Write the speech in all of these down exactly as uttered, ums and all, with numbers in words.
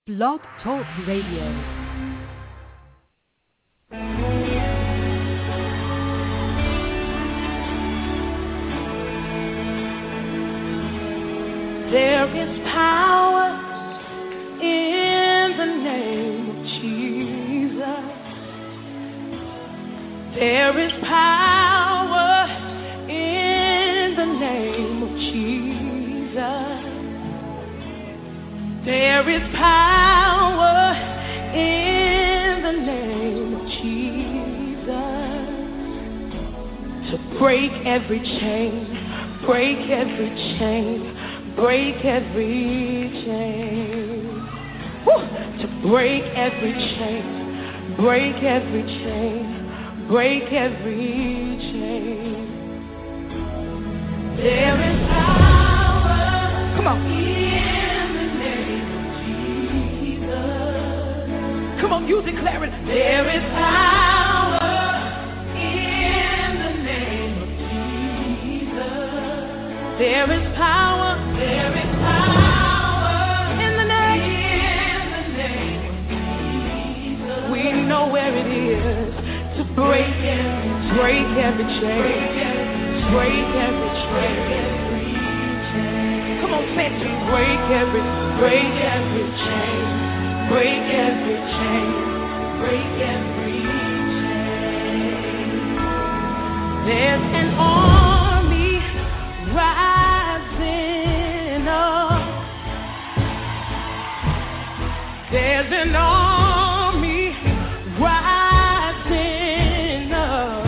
Blog Talk Radio. There is power in the name of Jesus. There is power in the name of Jesus. There is power in the name of Jesus to break every chain, break every chain. Break every chain. Woo! To break every chain. Break every chain. Break every chain. There is power. Come on. In the name of Jesus. Come on, you declare it. There is power in the name of Jesus. There is power. There is power in the name, in the name of Jesus. We know where it is to break every, break every chain, break every chain. Come on, say it to me. Break every, break every chain, break every chain, break every chain. There's an army rising. There's an army rising up.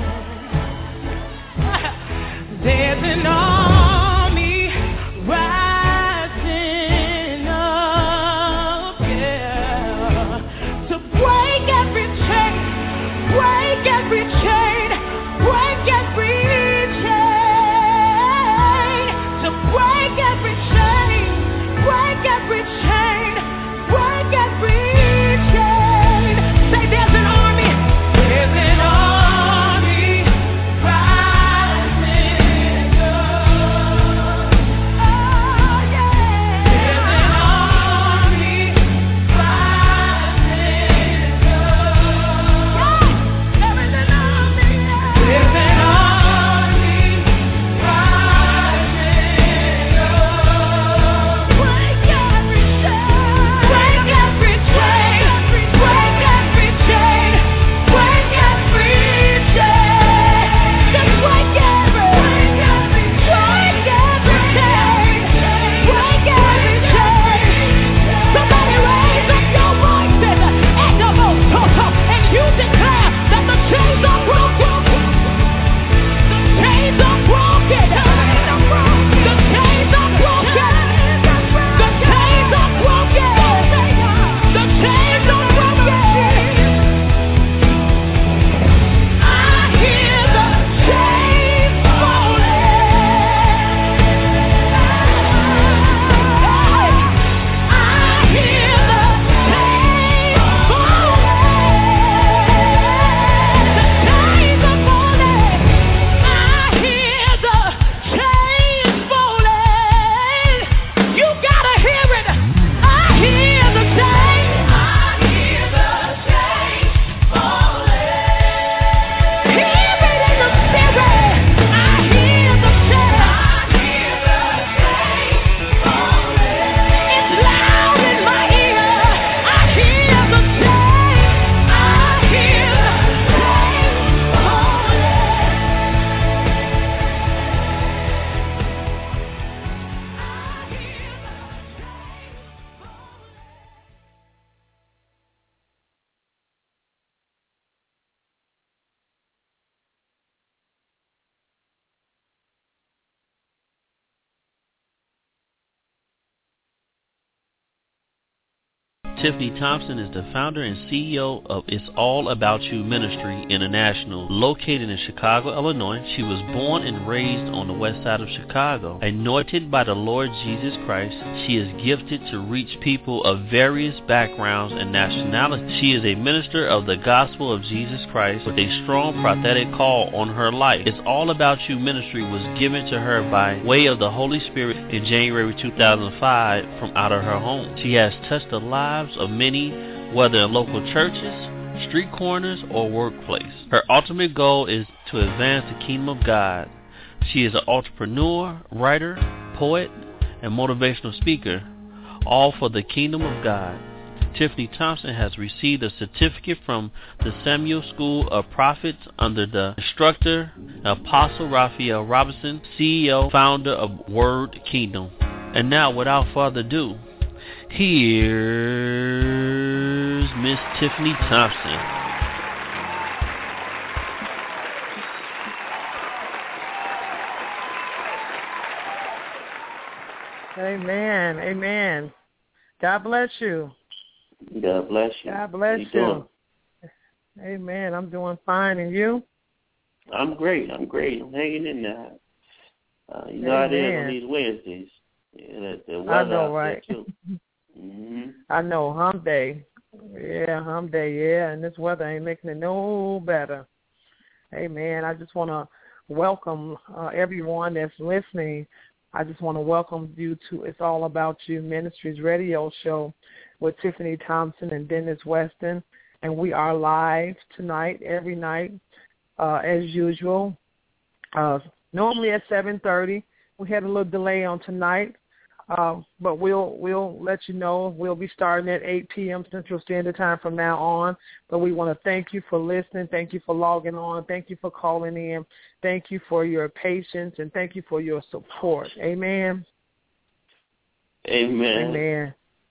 There's an army rising up, yeah, to break every chain, break every chain, break every chain, to break every chain, break every chain. Break every Tiffany Thompson is the founder and C E O of It's All About You Ministry International, located in Chicago, Illinois. She was born and raised on the west side of Chicago. Anointed by the Lord Jesus Christ, she is gifted to reach people of various backgrounds and nationalities. She is a minister of the gospel of Jesus Christ with a strong prophetic call on her life. It's All About You Ministry was given to her by way of the Holy Spirit in January two thousand five from out of her home. She has touched the lives of many, whether in local churches, street corners, or workplace. Her ultimate goal is to advance the kingdom of God. She is an entrepreneur, writer, poet, and motivational speaker, all for the kingdom of God. Tiffany Thompson has received a certificate from the Samuel School of Prophets under the instructor, Apostle Raphael Robinson, C E O, founder of Word Kingdom. And now, without further ado, here's Miss Tiffany Thompson. Amen. Amen. God bless you. God bless you. God bless How you. you. Doing? Amen. I'm doing fine. And you? I'm great. I'm great. I'm hanging in there. Uh, you know how it is on these Wednesdays. Yeah, the, the weather I know, right? Too. Mm-hmm. I know. Hump day. Yeah, hump day. Yeah, and this weather ain't making it no better. Amen. I just want to welcome uh, everyone that's listening. I just want to welcome you to It's All About You Ministries radio show with Tiffany Thompson and Dennis Weston. And we are live tonight, every night, uh, as usual. Uh, normally at seven thirty. We had a little delay on tonight, uh, but we'll we'll let you know. We'll be starting at eight p.m. Central Standard Time from now on. But we want to thank you for listening. Thank you for logging on. Thank you for calling in. Thank you for your patience, and thank you for your support. Amen. Amen. Amen.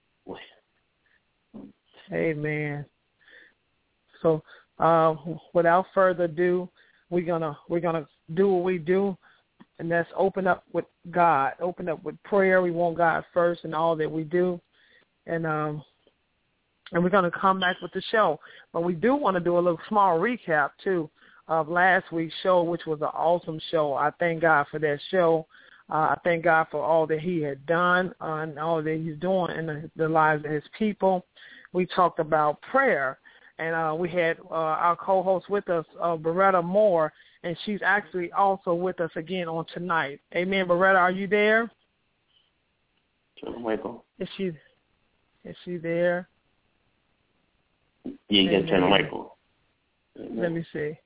Amen. So, uh, without further ado, we're gonna we're gonna do what we do, and that's open up with God. Open up with prayer. We want God first in all that we do, and um, and we're gonna come back with the show. But we do want to do a little small recap too of last week's show, which was an awesome show. I thank God for that show. Uh, I thank God for all that He had done uh, and all that He's doing in the, the lives of His people. We talked about prayer, and uh, we had uh, our co-host with us, uh, Beretta Moore, and she's actually also with us again on tonight. Amen. Beretta, are you there? Michael. Is she? Is she there? Yeah, you got to turn the Michael. Let me see.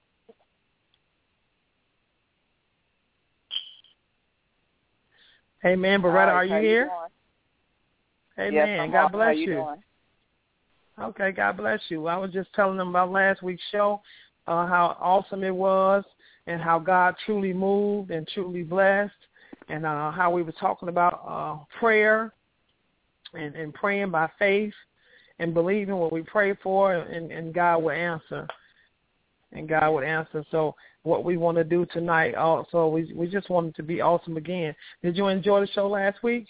Amen. Beretta, right, are you here? You Amen. yes, God bless how you. you doing? Okay, God bless you. I was just telling them about last week's show, uh, how awesome it was, and how God truly moved and truly blessed, and uh, how we were talking about uh, prayer and, and praying by faith and believing what we pray for, and, and God will answer. And God would answer. So what we want to do tonight also, we we just wanted to be awesome again. Did you enjoy the show last week?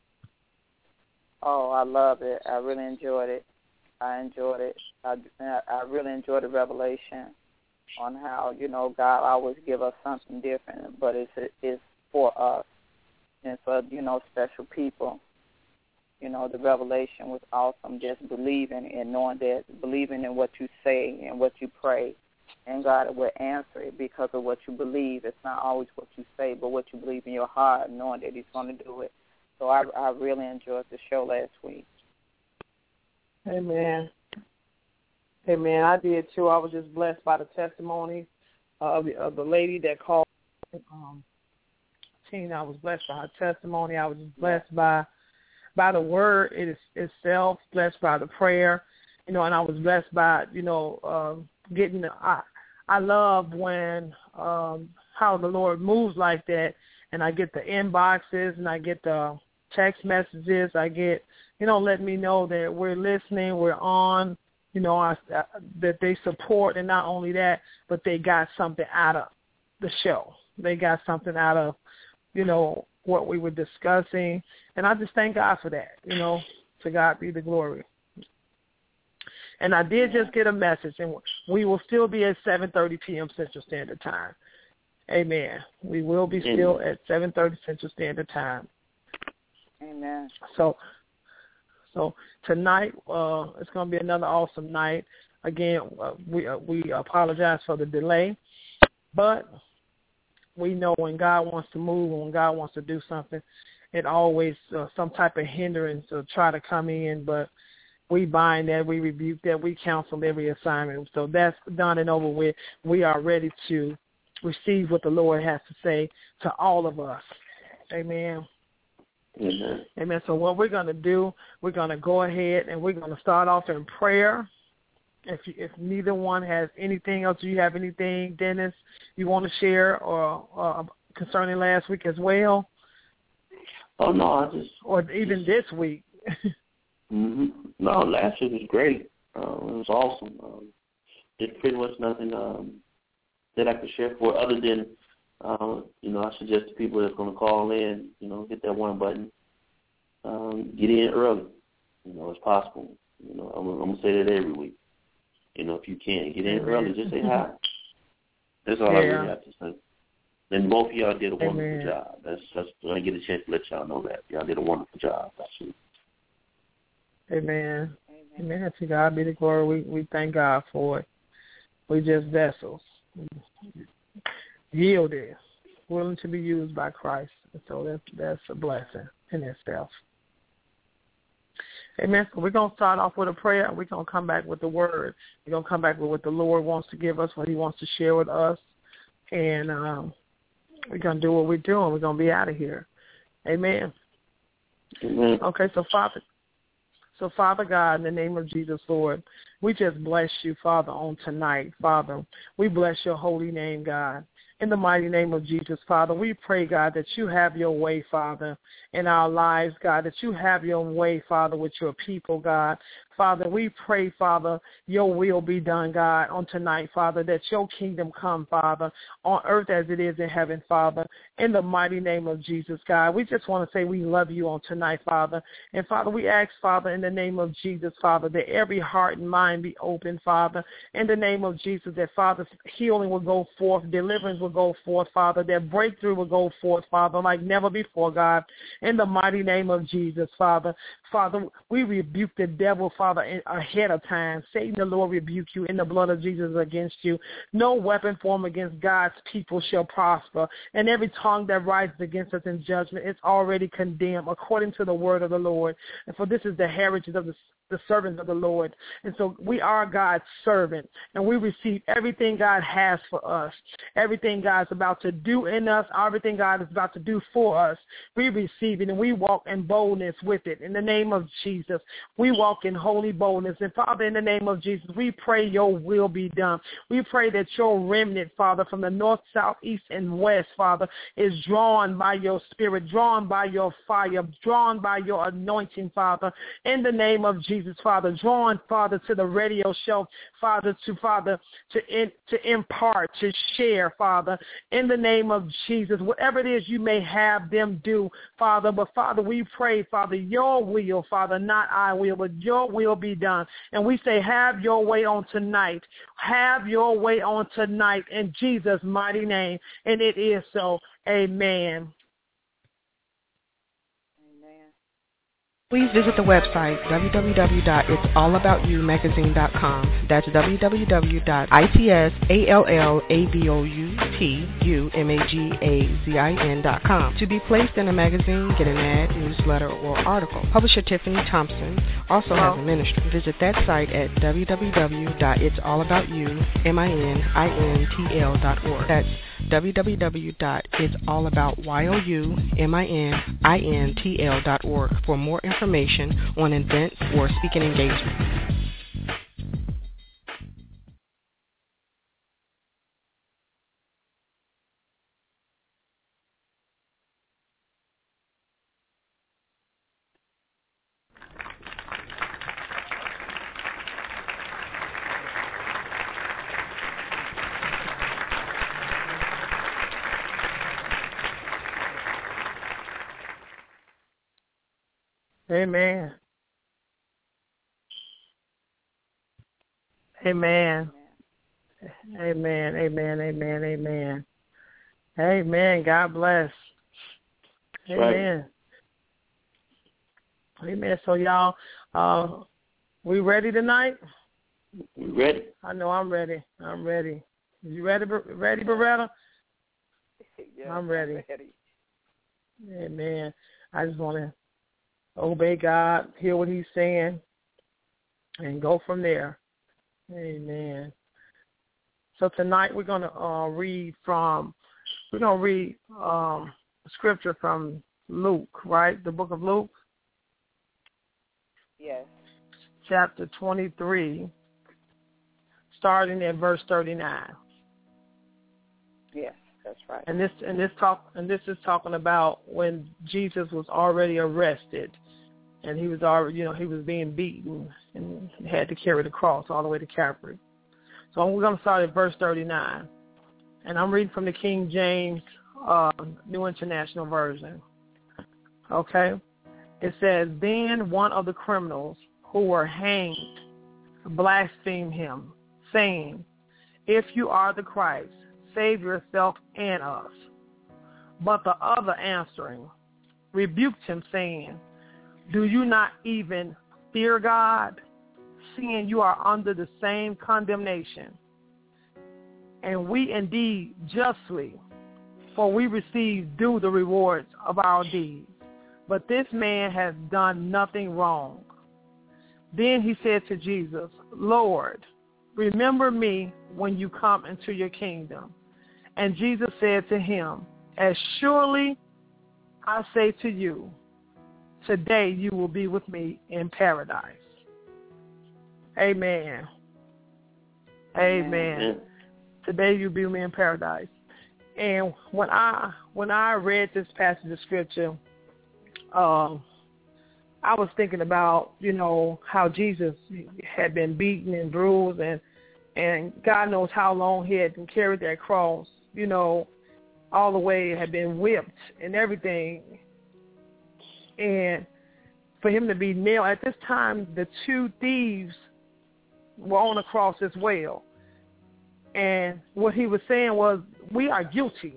Oh, I love it. I really enjoyed it. I enjoyed it. I, I really enjoyed the revelation on how, you know, God always give us something different, but it's it's for us and for, you know, special people. You know, the revelation was awesome, just believing and knowing that, believing in what you say and what you pray, and God will answer it because of what you believe. It's not always what you say, but what you believe in your heart, knowing that He's going to do it. So I, I really enjoyed the show last week. Amen. Amen. I did too. I was just blessed by the testimony of the, of the lady that called. Um, Tina, I was blessed by her testimony. I was just blessed by by the word it is, itself, blessed by the prayer, you know, and I was blessed by, you know, uh, getting the, I, I love when um, how the Lord moves like that, and I get the inboxes and I get the text messages. I get, you know, let me know that we're listening, we're on, you know, I, uh, that they support, and not only that, but they got something out of the show. They got something out of, you know, what we were discussing, and I just thank God for that. You know, to God be the glory. And I did just get a message, and we will still be at seven thirty p.m. Central Standard Time. Amen. We will be still at seven thirty Central Standard Time. Amen. So, so tonight uh, it's going to be another awesome night. Again, uh, we uh, we apologize for the delay, but we know when God wants to move and when God wants to do something, it always uh, some type of hindrance will try to come in, but we bind that, we rebuke that, we cancel every assignment. So that's done and over with. We are ready to receive what the Lord has to say to all of us. Amen. Amen. Amen. So what we're going to do, we're going to go ahead and we're going to start off in prayer. If you, if neither one has anything else, do you have anything, Dennis, you want to share or uh, concerning last week as well? Oh, no, I just... Or even this week. mm-hmm. No, last week was great. Um, it was awesome. Um, there's pretty much nothing um, that I could share for other than, uh, you know, I suggest to people that's going to call in, you know, hit that one button, um, get in early, you know, as possible. You know, I'm, I'm going to say that every week. You know, if you can't get in early, just say hi. That's all yeah. I really have to say. And both of y'all did a wonderful Amen. job. That's, that's I get a chance to let y'all know that. Y'all did a wonderful job. That's Amen. Amen. Amen. To God be the glory. We, we thank God for it. We just vessels. Yielded, willing to be used by Christ. And so that's, that's a blessing in itself. Amen. So we're going to start off with a prayer, and we're going to come back with the word. We're going to come back with what the Lord wants to give us, what he wants to share with us. And um, we're going to do what we're doing. We're going to be out of here. Amen. Amen. Okay, so Father, so Father God, in the name of Jesus, Lord, we just bless you, Father, on tonight, Father. We bless your holy name, God. In the mighty name of Jesus, Father, we pray, God, that you have your way, Father, in our lives, God, that you have your way, Father, with your people, God. Father, we pray, Father, your will be done, God, on tonight, Father, that your kingdom come, Father, on earth as it is in heaven, Father, in the mighty name of Jesus, God. We just want to say we love you on tonight, Father. And, Father, we ask, Father, in the name of Jesus, Father, that every heart and mind be open, Father, in the name of Jesus, that, Father, healing will go forth, deliverance will go forth, Father, that breakthrough will go forth, Father, like never before, God, in the mighty name of Jesus, Father. Father, we rebuke the devil, Father, in, ahead of time. Satan, the Lord, rebuke you in the blood of Jesus against you. No weapon formed against God's people shall prosper, and every tongue that rises against us in judgment is already condemned according to the word of the Lord. And for this is the heritage of the the servants of the Lord. And so we are God's servant, and we receive everything God has for us, everything God's about to do in us, everything God is about to do for us. We receive it, and we walk in boldness with it. In the name of Jesus, we walk in holy boldness. And, Father, in the name of Jesus, we pray your will be done. We pray that your remnant, Father, from the north, south, east, and west, Father, is drawn by your spirit, drawn by your fire, drawn by your anointing, Father, in the name of Jesus. Jesus, Father, drawn, Father, to the radio show, Father, to, Father, to in, to impart, to share, Father, in the name of Jesus, whatever it is you may have them do, Father. But, Father, we pray, Father, your will, Father, not our will, but your will be done. And we say, have your way on tonight. Have your way on tonight in Jesus' mighty name. And it is so. Amen. Please visit the website w w w dot its all about you magazine dot com. That's w w w dot its all-about-you-magazine dot com. To be placed in a magazine, get an ad, newsletter, or article. Publisher Tiffany Thompson also has a ministry. Visit that site at w w w dot its all about you magazine dot org. That's w w w dot its all about you magazine dot org for more information on events or speaking engagements. Amen. Amen. Amen. Amen. Amen. Amen. Amen. God bless. Amen. Right. Amen. So y'all, uh, we ready tonight? We ready. I know I'm ready. I'm ready. You ready, ready, Beretta? Yes, I'm ready. I'm ready. Amen. I just want to obey God, hear what he's saying, and go from there. Amen. So tonight we're going to uh, read from, we're going to read um, scripture from Luke, right? The book of Luke? Yes. Chapter twenty-three, starting at verse thirty-nine. Yes, that's right. And this and this talk and this is talking about when Jesus was already arrested, and he was already, you know, he was being beaten and had to carry the cross all the way to Calvary. So we're going to start at verse thirty-nine, and I'm reading from the King James uh, New International Version. Okay, it says, "Then one of the criminals who were hanged blasphemed him, saying, 'If you are the Christ, save yourself and us.' But the other answering rebuked him, saying, 'Do you not even fear God, seeing you are under the same condemnation? And we indeed justly, for we receive due the rewards of our deeds. But this man has done nothing wrong.' Then he said to Jesus, 'Lord, remember me when you come into your kingdom.' And Jesus said to him, 'As surely I say to you, today you will be with me in paradise.'" Amen. Amen. Amen. Today you'll be with me in paradise. And when I when I read this passage of scripture, um, I was thinking about, you know, how Jesus had been beaten and bruised, and and God knows how long he had carried that cross, you know, all the way, had been whipped and everything. And for him to be nailed, at this time, the two thieves were on the cross as well. And what he was saying was, we are guilty.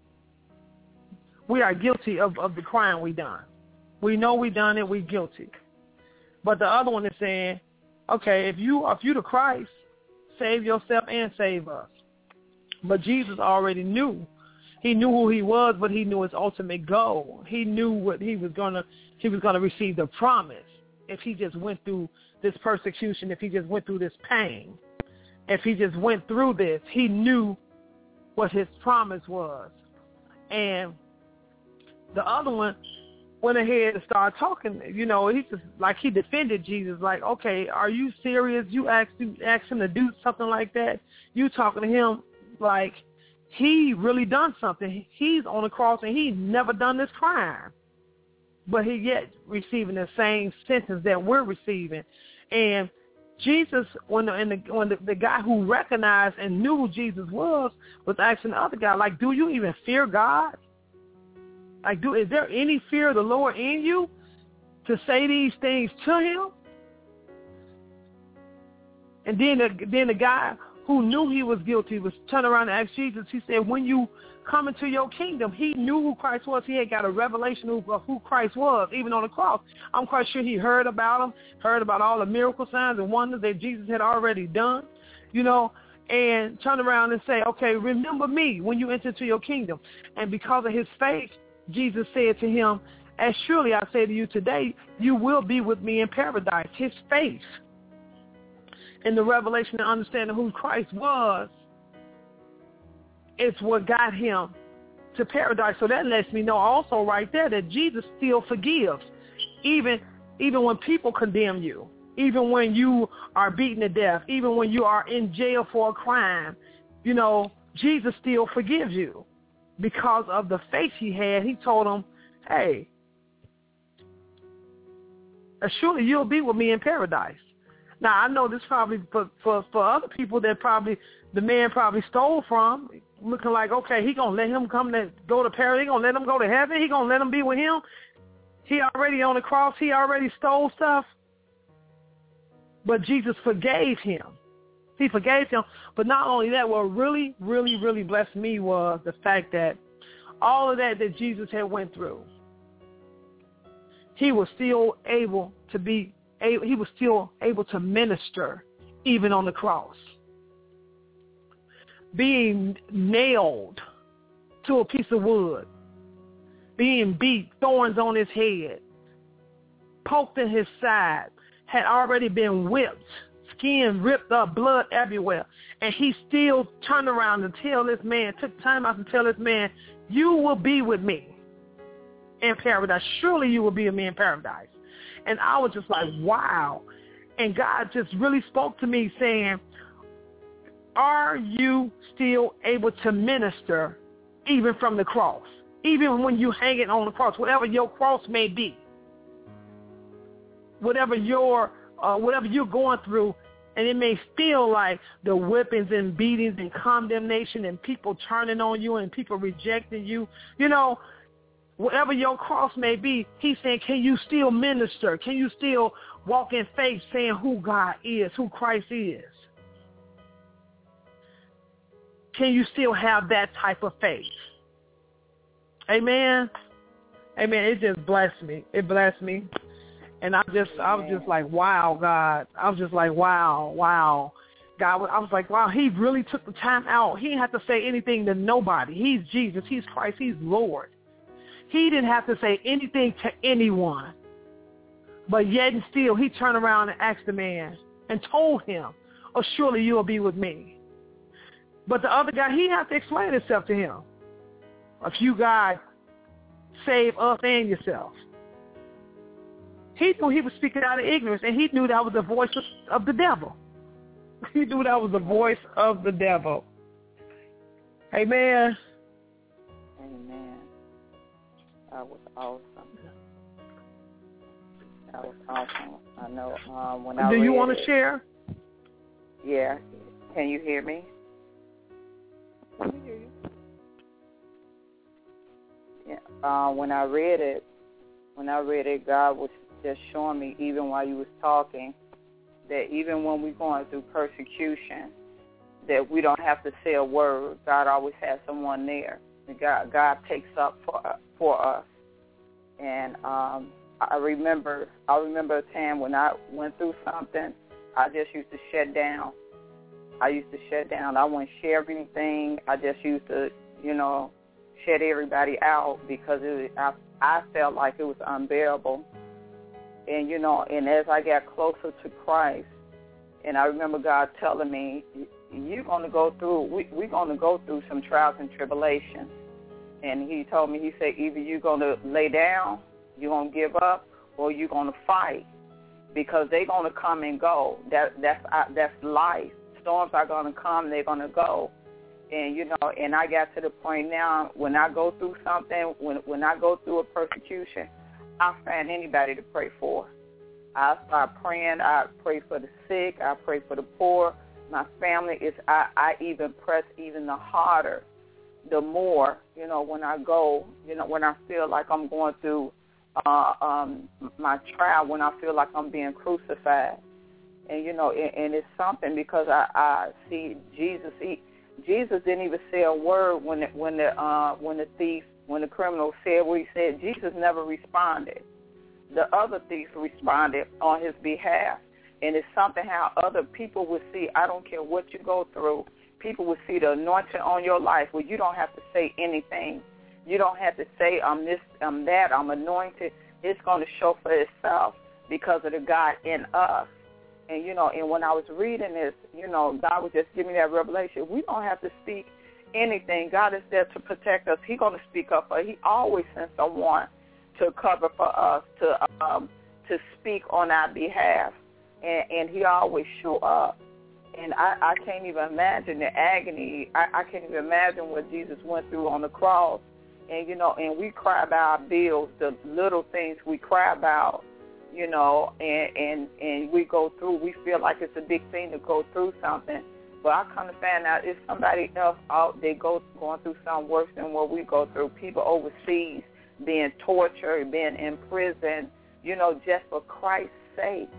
We are guilty of, of the crime we done. We know we done it, we guilty. But the other one is saying, okay, if you if you the Christ, save yourself and save us. But Jesus already knew. He knew who he was, but he knew his ultimate goal. He knew what he was gonna he was gonna receive the promise if he just went through this persecution, if he just went through this pain, if he just went through this. He knew what his promise was. And the other one went ahead and started talking, you know, he just, like, he defended Jesus, like, okay, are you serious? You asked, you asked him to do something like that? You talking to him like he really done something. He's on the cross and he's never done this crime. But he yet receiving the same sentence that we're receiving. And Jesus, when the, and the, when the, the guy who recognized and knew who Jesus was, was asking the other guy, like, do you even fear God? Like, do is there any fear of the Lord in you to say these things to him? And then the, then the guy who knew he was guilty was turning around and asked Jesus. He said, when you come into your kingdom, he knew who Christ was. He had got a revelation of who Christ was, even on the cross. I'm quite sure he heard about him, heard about all the miracle signs and wonders that Jesus had already done, you know, and turn around and say, okay, remember me when you enter into your kingdom. And because of his faith, Jesus said to him, as surely I say to you today, you will be with me in paradise. His faith in the revelation and understanding who Christ was is what got him to paradise. So that lets me know also right there that Jesus still forgives, even even when people condemn you, even when you are beaten to death, even when you are in jail for a crime. You know, Jesus still forgives you. Because of the faith he had, he told him, hey, surely you'll be with me in paradise. Now, I know this probably for, for, for other people that probably the man probably stole from, looking like, okay, he going to let him come to go to paradise. He going to let him go to heaven. He going to let him be with him. He already on the cross. He already stole stuff. But Jesus forgave him. He forgave him. But not only that, what really, really, really blessed me was the fact that all of that that Jesus had went through, he was still able to be, he was still able to minister even on the cross. Being nailed to a piece of wood, being beat, thorns on his head, poked in his side, had already been whipped, skin ripped up, blood everywhere. And he still turned around and tell this man, took time out to tell this man, you will be with me in paradise. Surely you will be with me in paradise. And I was just like, wow. And God just really spoke to me saying, are you still able to minister even from the cross? Even when you hang it on the cross, whatever your cross may be, whatever your, uh, whatever you're going through, and it may feel like the whippings and beatings and condemnation and people turning on you and people rejecting you, you know, whatever your cross may be, he's saying, can you still minister? Can you still walk in faith saying who God is, who Christ is? Can you still have that type of faith? Amen. Amen. It just blessed me. It blessed me. And I just, I was just like, wow, God. I was just like, wow, wow. God, I was like, wow, he really took the time out. He didn't have to say anything to nobody. He's Jesus. He's Christ. He's Lord. He didn't have to say anything to anyone. But yet and still, he turned around and asked the man and told him, oh, surely you will be with me. But the other guy, he had to explain himself to him. If you, God, save us and yourself. He knew he was speaking out of ignorance, and he knew that was the voice of, of the devil. He knew that was the voice of the devil. Amen. Amen. That was awesome. That was awesome. I know um, when I Do you want it, to share? Yeah. Can you hear me? I can hear you. Yeah. Uh, when I read it, when I read it, God was just showing me, even while you was talking, that even when we're going through persecution, that we don't have to say a word. God always has someone there. God, God takes up for for us. And um, I remember, I remember a time when I went through something. I just used to shut down. I used to shut down. I wouldn't share anything. I just used to, you know, shut everybody out because it, I, I felt like it was unbearable. And, you know, and as I got closer to Christ, and I remember God telling me, you're going to go through, we, we're going to go through some trials and tribulations. And he told me, he said, either you're going to lay down, you're going to give up, or you're going to fight, because they're going to come and go. That That's that's life. Storms are going to come, they're going to go. And, you know, and I got to the point now, when I go through something, when when I go through a persecution, I find anybody to pray for. I start praying. I pray for the sick. I pray for the poor. My family is, I, I even press even the harder, the more, you know, when I go, you know, when I feel like I'm going through uh, um, my trial, when I feel like I'm being crucified. And, you know, and, and it's something because I, I see Jesus, he, Jesus didn't even say a word when the, when the, uh, when the thief, when the criminal said what he said. Jesus never responded. The other thief responded on his behalf. And it's something how other people would see, I don't care what you go through, people would see the anointing on your life where you don't have to say anything. You don't have to say, I'm this, I'm that, I'm anointed. It's going to show for itself because of the God in us. And, you know, and when I was reading this, you know, God was just giving me that revelation. We don't have to speak anything. God is there to protect us. He's going to speak up for us. He always sends someone to cover for us, to um, to speak on our behalf. And, and he always show up. And I, I can't even imagine the agony. I, I can't even imagine what Jesus went through on the cross. And, you know, and we cry about our bills, the little things we cry about, you know, and, and, and we go through. We feel like it's a big thing to go through something. But I kind of find out it's somebody else out there go, going through something worse than what we go through. People overseas being tortured, being in prison, you know, just for Christ's sake.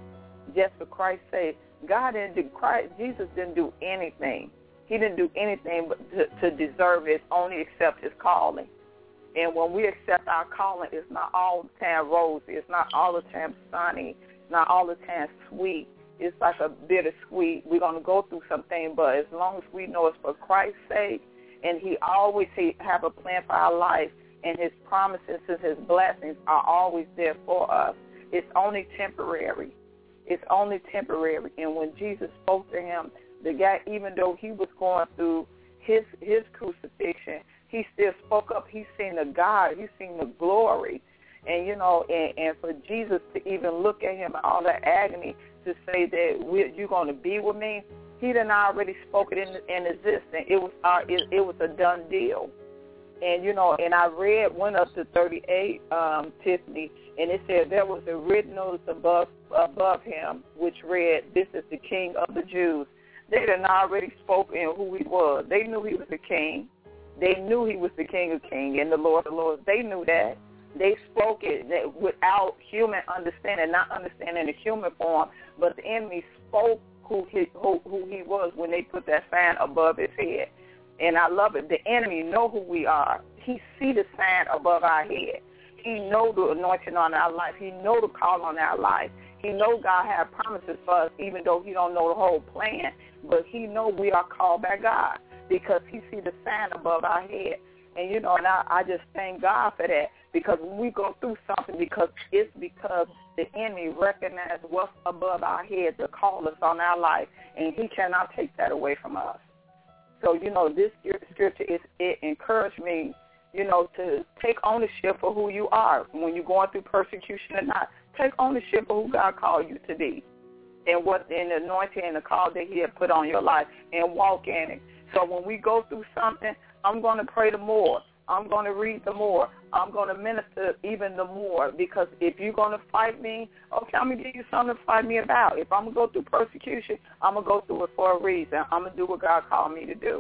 just for Christ's sake. God didn't do, Christ, Jesus didn't do anything. He didn't do anything but to, to deserve it, only accept his calling. And when we accept our calling, it's not all the time rosy. It's not all the time sunny. It's not all the time sweet. It's like a bittersweet. We're going to go through something, but as long as we know it's for Christ's sake, and he always he have a plan for our life, and his promises and his blessings are always there for us. It's only temporary. It's only temporary. And when Jesus spoke to him, the guy, even though he was going through his his crucifixion, he still spoke up. He's seen the God. He's seen the glory. And, you know, and, and for Jesus to even look at him, all that agony, to say that we're, you're going to be with me, he done already spoke it in, in existence. It was uh, it, it was a done deal. And, you know, and I read, went up to thirty-eight, um, Tiffany, and it said there was a written notice above above him, which read, "This is the King of the Jews." They had already spoken who he was. They knew he was the king. They knew he was the King of Kings and the Lord of Lords. They knew that. They spoke it without human understanding, not understanding the human form, but the enemy spoke who he, who, who he was when they put that sign above his head. And I love it. The enemy know who we are. He see the sign above our head. He know the anointing on our life. He know the call on our life. He know God have promises for us, even though he don't know the whole plan. But he know we are called by God because he see the sign above our head. And, you know, and I, I just thank God for that, because when we go through something, because it's because the enemy recognizes what's above our head to call us on our life, and he cannot take that away from us. So, you know, this scripture, is it encouraged me, you know, to take ownership for who you are. When you're going through persecution or not, take ownership for who God called you to be and what in the anointing and the call that he had put on your life, and walk in it. So when we go through something, I'm going to pray the more. I'm going to read the more. I'm going to minister even the more, because if you're going to fight me, okay, I'm going to give you something to fight me about. If I'm going to go through persecution, I'm going to go through it for a reason. I'm going to do what God called me to do.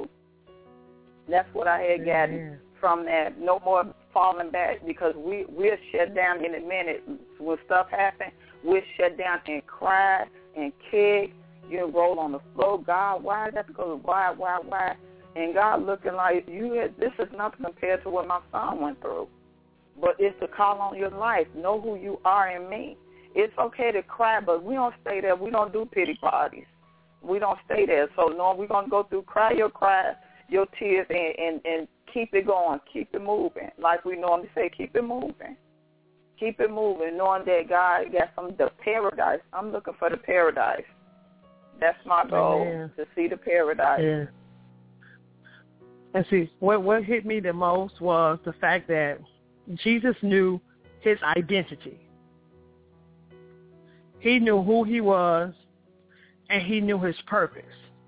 That's what I had gotten from that. No more falling back, because we, we're shut down in a minute. When stuff happens, we're shut down and cry and kick. You roll on the floor. God, why? That's because why, why, why? And God looking like, you. Had, this is nothing compared to what my son went through. But it's the call on your life. Know who you are in me. It's okay to cry, but we don't stay there. We don't do pity parties. We don't stay there. So, no, we're going to go through, cry your cry, your tears, and, and, and keep it going. Keep it moving. Like we normally say, keep it moving. Keep it moving, knowing that God got some the paradise. I'm looking for the paradise. That's my goal, Amen. To see the paradise. Yeah. And see, what what hit me the most was the fact that Jesus knew his identity. He knew who he was, and he knew his purpose.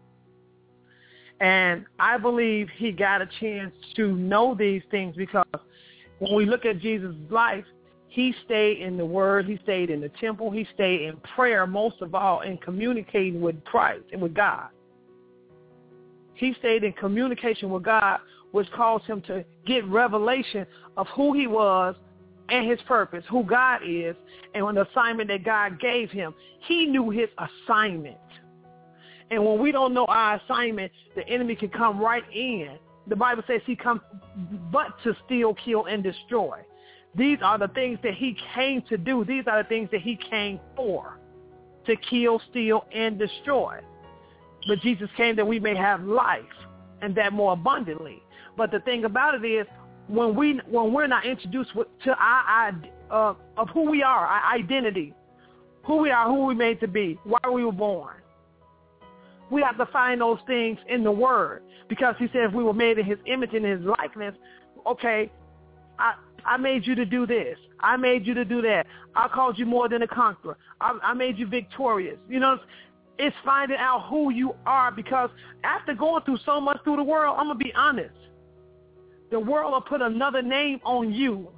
And I believe he got a chance to know these things because when we look at Jesus' life, he stayed in the Word, he stayed in the temple, he stayed in prayer, most of all, in communicating with Christ and with God. He stayed in communication with God, which caused him to get revelation of who he was and his purpose, who God is, and on the assignment that God gave him. He knew his assignment. And when we don't know our assignment, the enemy can come right in. The Bible says he comes but to steal, kill, and destroy. These are the things that he came to do. These are the things that he came for, to kill, steal, and destroy. But Jesus came that we may have life, and that more abundantly. But the thing about it is, when we when we're not introduced with, to our uh, of who we are, our identity, who we are, who we made to be, why we were born, we have to find those things in the Word, because he said if we were made in his image and his likeness, okay, I I made you to do this. I made you to do that. I called you more than a conqueror. I, I made you victorious. You know, it's finding out who you are, because after going through so much through the world, I'm going to be honest, the world will put another name on you,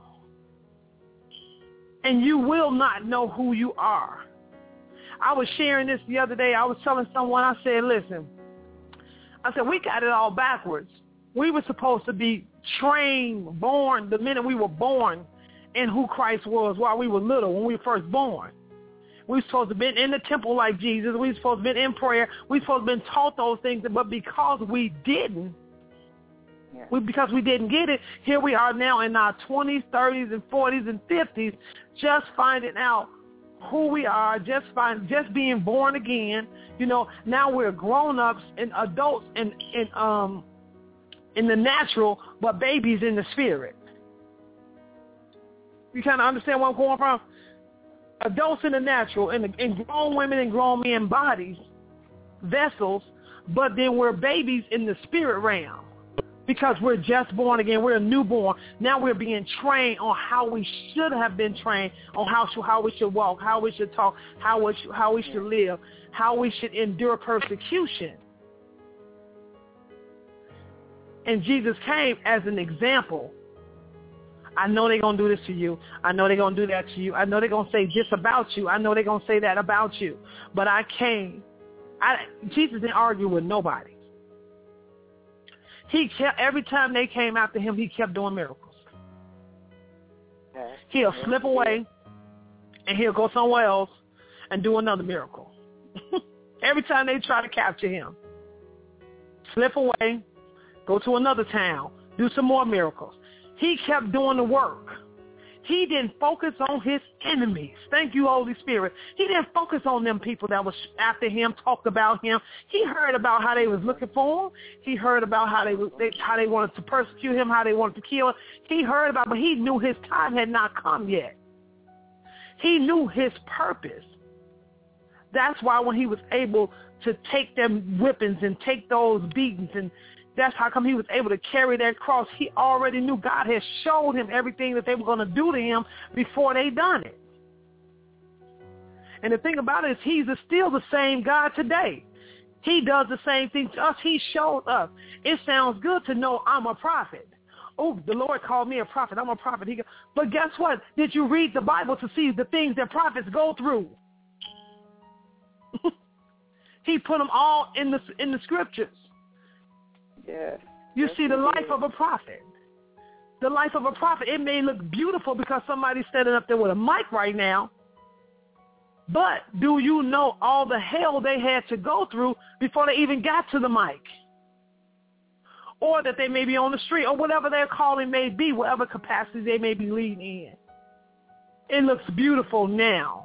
and you will not know who you are. I was sharing this the other day. I was telling someone, I said, listen, I said, we got it all backwards. We were supposed to be trained, born, the minute we were born in who Christ was while we were little, when we were first born. We're supposed to have been in the temple like Jesus. We're supposed to have been in prayer. We're supposed to have been taught those things. But because we didn't, yeah. we, because we didn't get it, here we are now in our twenties, thirties, and forties, and fifties, just finding out who we are, just find, just being born again. You know, now we're grown-ups and adults in, in, um, in the natural, but babies in the spirit. You kind of understand where I'm going from? Adults in the natural, and, and grown women and grown men bodies, vessels, but then we're babies in the spirit realm because we're just born again. We're a newborn. Now we're being trained on how we should have been trained, on how how we should walk, how we should talk, how we should, how we should live, how we should endure persecution. And Jesus came as an example. I know they're going to do this to you. I know they're going to do that to you. I know they're going to say this about you. I know they're going to say that about you. But I came. I, Jesus didn't argue with nobody. He kept, every time they came after him, he kept doing miracles. He'll slip away, and he'll go somewhere else and do another miracle. Every time they try to capture him, slip away, go to another town, do some more miracles. He kept doing the work. He didn't focus on his enemies. Thank you, Holy Spirit. He didn't focus on them people that was after him, talked about him. He heard about how they was looking for him. He heard about how they, they how they wanted to persecute him, how they wanted to kill him. He heard about, but he knew his time had not come yet. He knew his purpose. That's why when he was able to take them whippings and take those beatings, and that's how come he was able to carry that cross. He already knew God had showed him everything that they were going to do to him before they done it. And the thing about it is he's still the same God today. He does the same thing to us. He showed us. It sounds good to know I'm a prophet. Oh, the Lord called me a prophet. I'm a prophet. He go, but guess what? Did you read the Bible to see the things that prophets go through? He put them all in the in the scriptures. Yeah. You yes, see the life is. of a prophet. The life of a prophet, it may look beautiful because somebody's standing up there with a mic right now, but do you know all the hell they had to go through before they even got to the mic? Or that they may be on the street, or whatever their calling may be, whatever capacity they may be leading in. It looks beautiful now.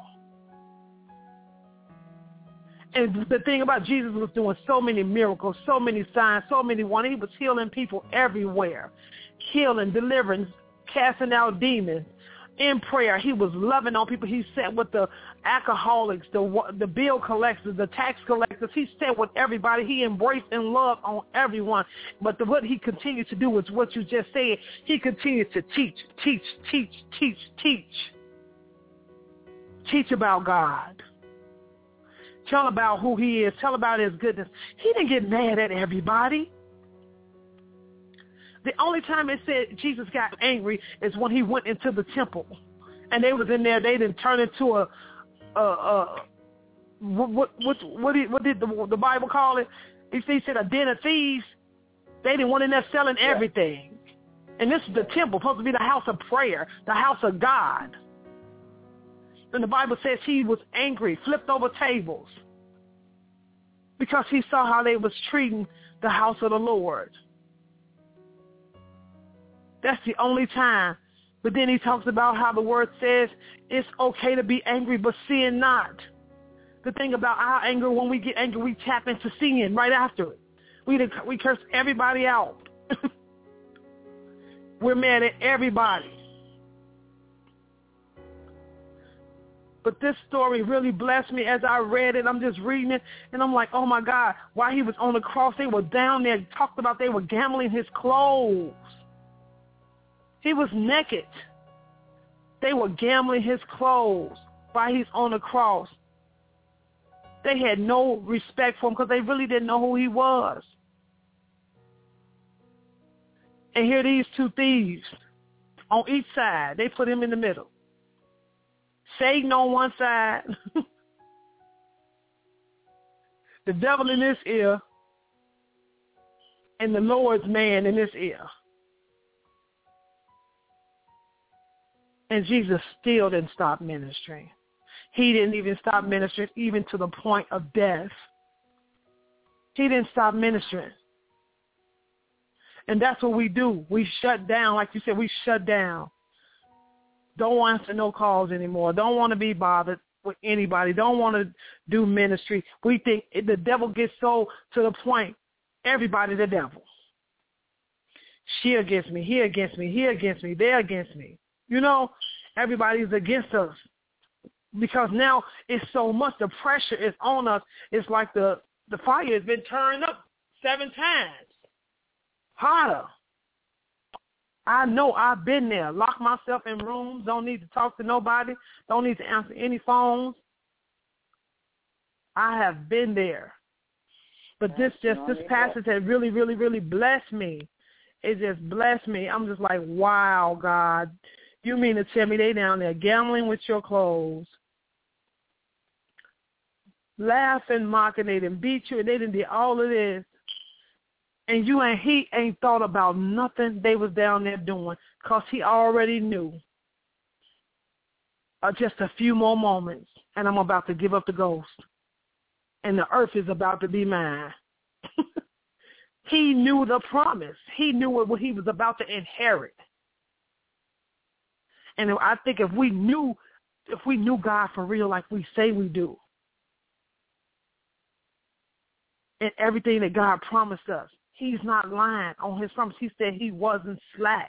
And the thing about Jesus was doing so many miracles, so many signs, so many wonders. He was healing people everywhere, healing, delivering, casting out demons. In prayer, he was loving on people. He sat with the alcoholics, the the bill collectors, the tax collectors. He sat with everybody. He embraced and loved on everyone. But the, what he continued to do was what you just said. He continued to teach, teach, teach, teach, teach. Teach about God. Tell about who he is. Tell about his goodness. He didn't get mad at everybody. The only time it said Jesus got angry is when he went into the temple. And they was in there. They didn't turn into a, a, a what, what, what, what did, what did the, the Bible call it? He said a den of thieves. They didn't want in there selling everything. And this is the temple, supposed to be the house of prayer, the house of God. And the Bible says he was angry, flipped over tables, because he saw how they was treating the house of the Lord. That's the only time. But then he talks about how the word says it's okay to be angry, but sin not. The thing about our anger, when we get angry, we tap into sin right after it. We, we curse everybody out. We're mad at everybody. But this story really blessed me as I read it. I'm just reading it, and I'm like, oh, my God. While he was on the cross, they were down there, talked about they were gambling his clothes. He was naked. They were gambling his clothes while he's on the cross. They had no respect for him because they really didn't know who he was. And here these two thieves on each side. They put him in the middle. Satan on one side, the devil in this ear, and the Lord's man in this ear. And Jesus still didn't stop ministering. He didn't even stop ministering, even to the point of death. He didn't stop ministering. And that's what we do. We shut down. Like you said, we shut down. Don't want to answer no calls anymore. Don't want to be bothered with anybody. Don't want to do ministry. We think the devil gets so to the point, everybody the devil. She against me, he against me, he against me, they're against me. You know, everybody's against us. Because now it's so much, the pressure is on us. It's like the, the fire has been turned up seven times. Harder. I know I've been there. Lock myself in rooms. Don't need to talk to nobody. Don't need to answer any phones. I have been there. But this just this passage has really, really, really blessed me. It just blessed me. I'm just like, wow, God. You mean to tell me they down there gambling with your clothes, laughing, mocking, they didn't beat you, and they didn't do all of this. And you and he ain't thought about nothing they was down there doing because he already knew uh, just a few more moments, and I'm about to give up the ghost, and the earth is about to be mine. He knew the promise. He knew what he was about to inherit. And I think if we knew, if we knew God for real like we say we do, and everything that God promised us, he's not lying on his promise. He said he wasn't slack.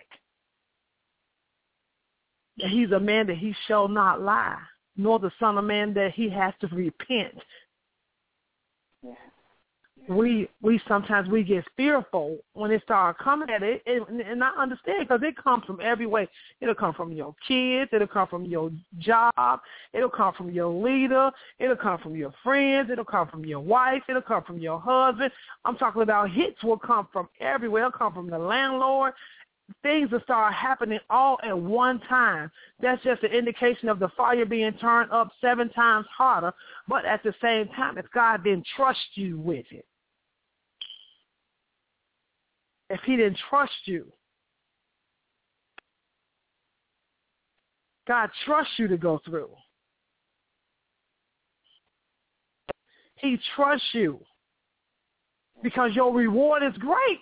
That he's a man that he shall not lie, nor the son of man that he has to repent. Yeah. We we sometimes we get fearful when it starts coming at it, and, and I understand because it comes from every way. It'll come from your kids. It'll come from your job. It'll come from your leader. It'll come from your friends. It'll come from your wife. It'll come from your husband. I'm talking about hits will come from everywhere. It'll come from the landlord. Things will start happening all at one time. That's just an indication of the fire being turned up seven times harder. But at the same time, if God didn't trust you with it, if he didn't trust you, God trusts you to go through. He trusts you because your reward is great.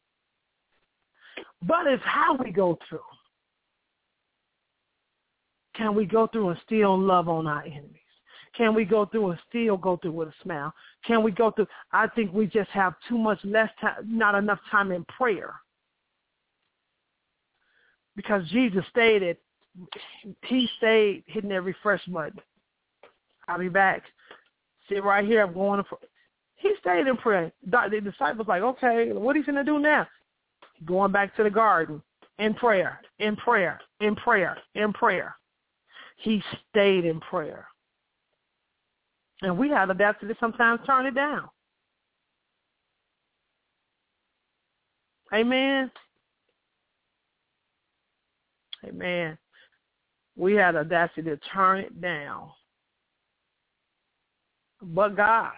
But it's how we go through. Can we go through and still love on our enemies? Can we go through and still go through with a smile? Can we go through? I think we just have too much less time, not enough time in prayer. Because Jesus stated, he stayed hitting that refresh button. I'll be back. Sit right here. I'm going to pray. He stayed in prayer. The disciples like, okay, what are you going to do now? Going back to the garden in prayer, in prayer, in prayer, in prayer. He stayed in prayer. And we have adapted to sometimes turn it down. Amen. Amen. We had audacity to turn it down. But God.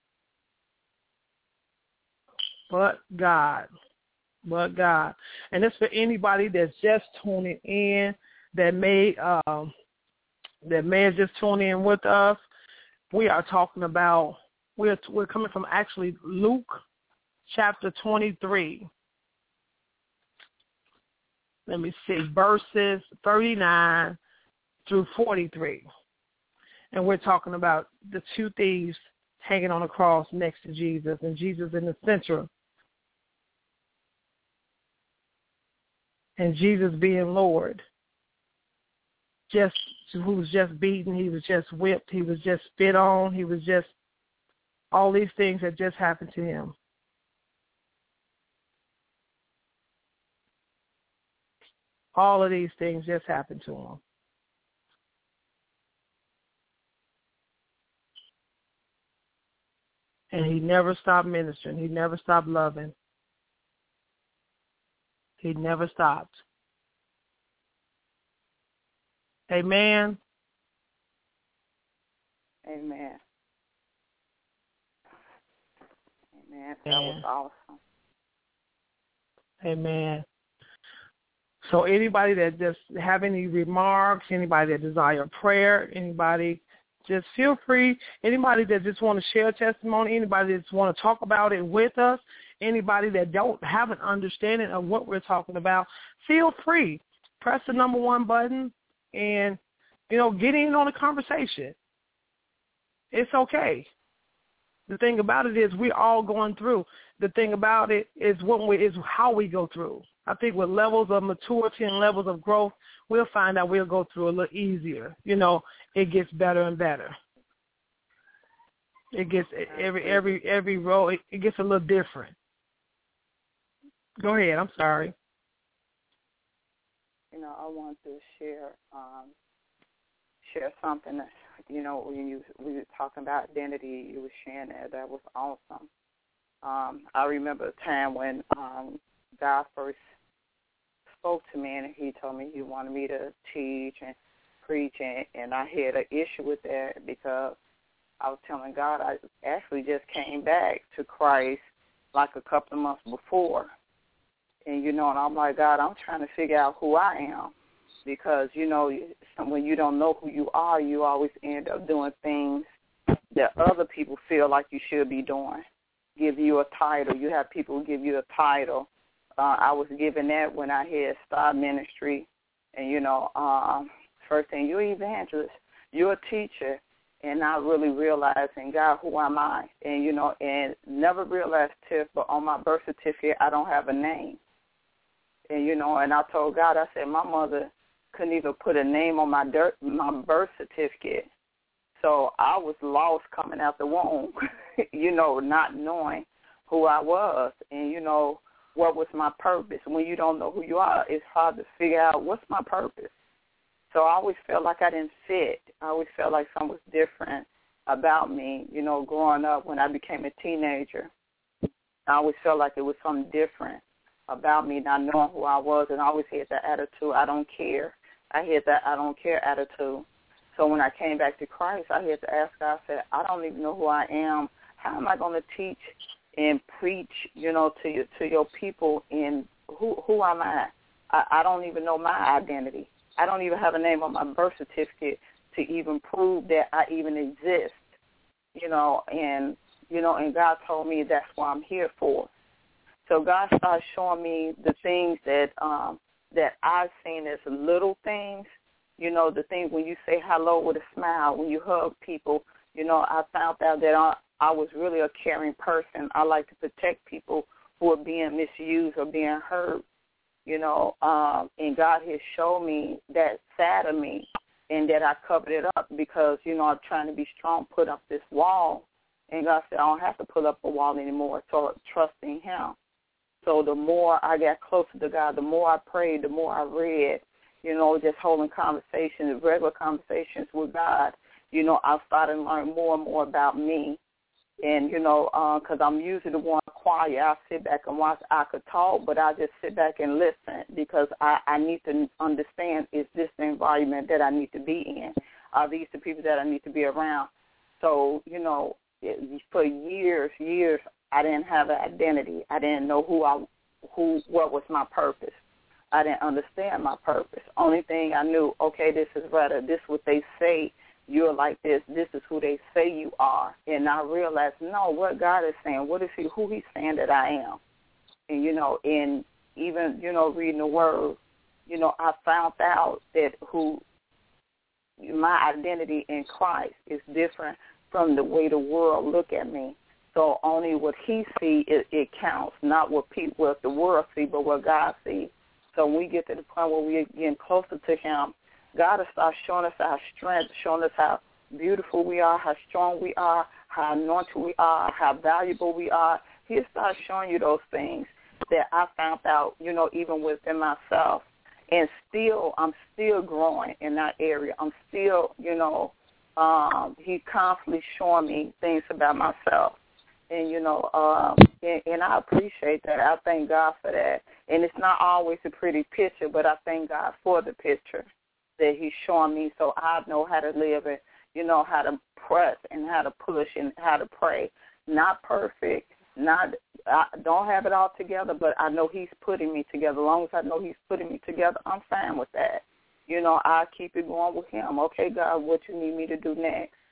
But God. But God. And it's for anybody that's just tuning in, that may um, that may have just tuned in with us. We are talking about, we're, we're coming from actually Luke chapter twenty-three. Let me see, verses thirty-nine through forty-three. And we're talking about the two thieves hanging on a cross next to Jesus, and Jesus in the center. And Jesus being Lord. Just who was just beaten, he was just whipped, he was just spit on, he was just, all these things that just happened to him. All of these things just happened to him. And he never stopped ministering. He never stopped loving. He never stopped. Amen. Amen. Amen. That was awesome. Amen. So anybody that just have any remarks, anybody that desire prayer, anybody Just feel free. Anybody that just want to share a testimony, anybody that just want to talk about it with us, anybody that don't have an understanding of what we're talking about, feel free. Press the number one button and, you know, get in on the conversation. It's okay. The thing about it is we're all going through. The thing about it is when we, is how we go through. I think with levels of maturity and levels of growth, we'll find out we'll go through a little easier. You know, it gets better and better. It gets every every every row. It, it gets a little different. Go ahead. I'm sorry. You know, I want to share um, share something. That, you know, when you we were talking about identity, you were sharing that. That was awesome. Um, I remember a time when um, God first spoke to me, and he told me he wanted me to teach and preach, and, and I had an issue with that because I was telling God I actually just came back to Christ like a couple of months before. And, you know, and I'm like, God, I'm trying to figure out who I am because, you know, when you don't know who you are, you always end up doing things that other people feel like you should be doing, give you a title. You have people who give you a title. Uh, I was given that when I had Star Ministry. And, you know, um, first thing, you're an evangelist, you're a teacher, and not really realizing, God, who am I? And, you know, and never realized, Tiff, but on my birth certificate, I don't have a name. And, you know, and I told God, I said, my mother couldn't even put a name on my dirt, my birth certificate. So I was lost coming out the womb, you know, not knowing who I was and, you know, what was my purpose. When you don't know who you are, it's hard to figure out what's my purpose. So I always felt like I didn't fit. I always felt like something was different about me, you know, growing up when I became a teenager. I always felt like it was something different about me, not knowing who I was, and I always had that attitude, I don't care. I had that I don't care attitude. So when I came back to Christ, I had to ask God, I said, I don't even know who I am. How am I going to teach and preach, you know, to your, to your people, and who who am I? I? I don't even know my identity. I don't even have a name on my birth certificate to even prove that I even exist, you know, and, you know, and God told me that's what I'm here for. So God started showing me the things that um, that I've seen as little things, you know, the things when you say hello with a smile, when you hug people, you know, I found out that I, I was really a caring person. I like to protect people who are being misused or being hurt, you know, um, and God has shown me that side of me and that I covered it up because, you know, I'm trying to be strong, put up this wall. And God said, I don't have to put up a wall anymore, so trusting him. So the more I got closer to God, the more I prayed, the more I read, you know, just holding conversations, regular conversations with God, you know, I started to learn more and more about me. And, you know, because uh, I'm usually the one quiet. I sit back and watch. I could talk, but I just sit back and listen because I, I need to understand, is this the environment that I need to be in? Are these the people that I need to be around? So, you know, for years, years, I didn't have an identity. I didn't know who I, who, what was my purpose. I didn't understand my purpose. Only thing I knew, okay, this is rather, this is what they say. You're like this. This is who they say you are. And I realized, no, what God is saying, what is he, who he's saying that I am. And, you know, and even, you know, reading the word, you know, I found out that who my identity in Christ is different from the way the world look at me. So only what he see, it, it counts, not what people, what the world see, but what God sees. So when we get to the point where we're getting closer to him, God will start showing us our strength, showing us how beautiful we are, how strong we are, how anointed we are, how valuable we are. He'll start showing you those things that I found out, you know, even within myself. And still, I'm still growing in that area. I'm still, you know, um, he's constantly showing me things about myself. And, you know, um, and, and I appreciate that. I thank God for that. And it's not always a pretty picture, but I thank God for the picture that he's showing me so I know how to live and, you know, how to press and how to push and how to pray. Not perfect, not I don't have it all together, but I know he's putting me together. As long as I know he's putting me together, I'm fine with that. You know, I keep it going with him. Okay, God, what you need me to do next?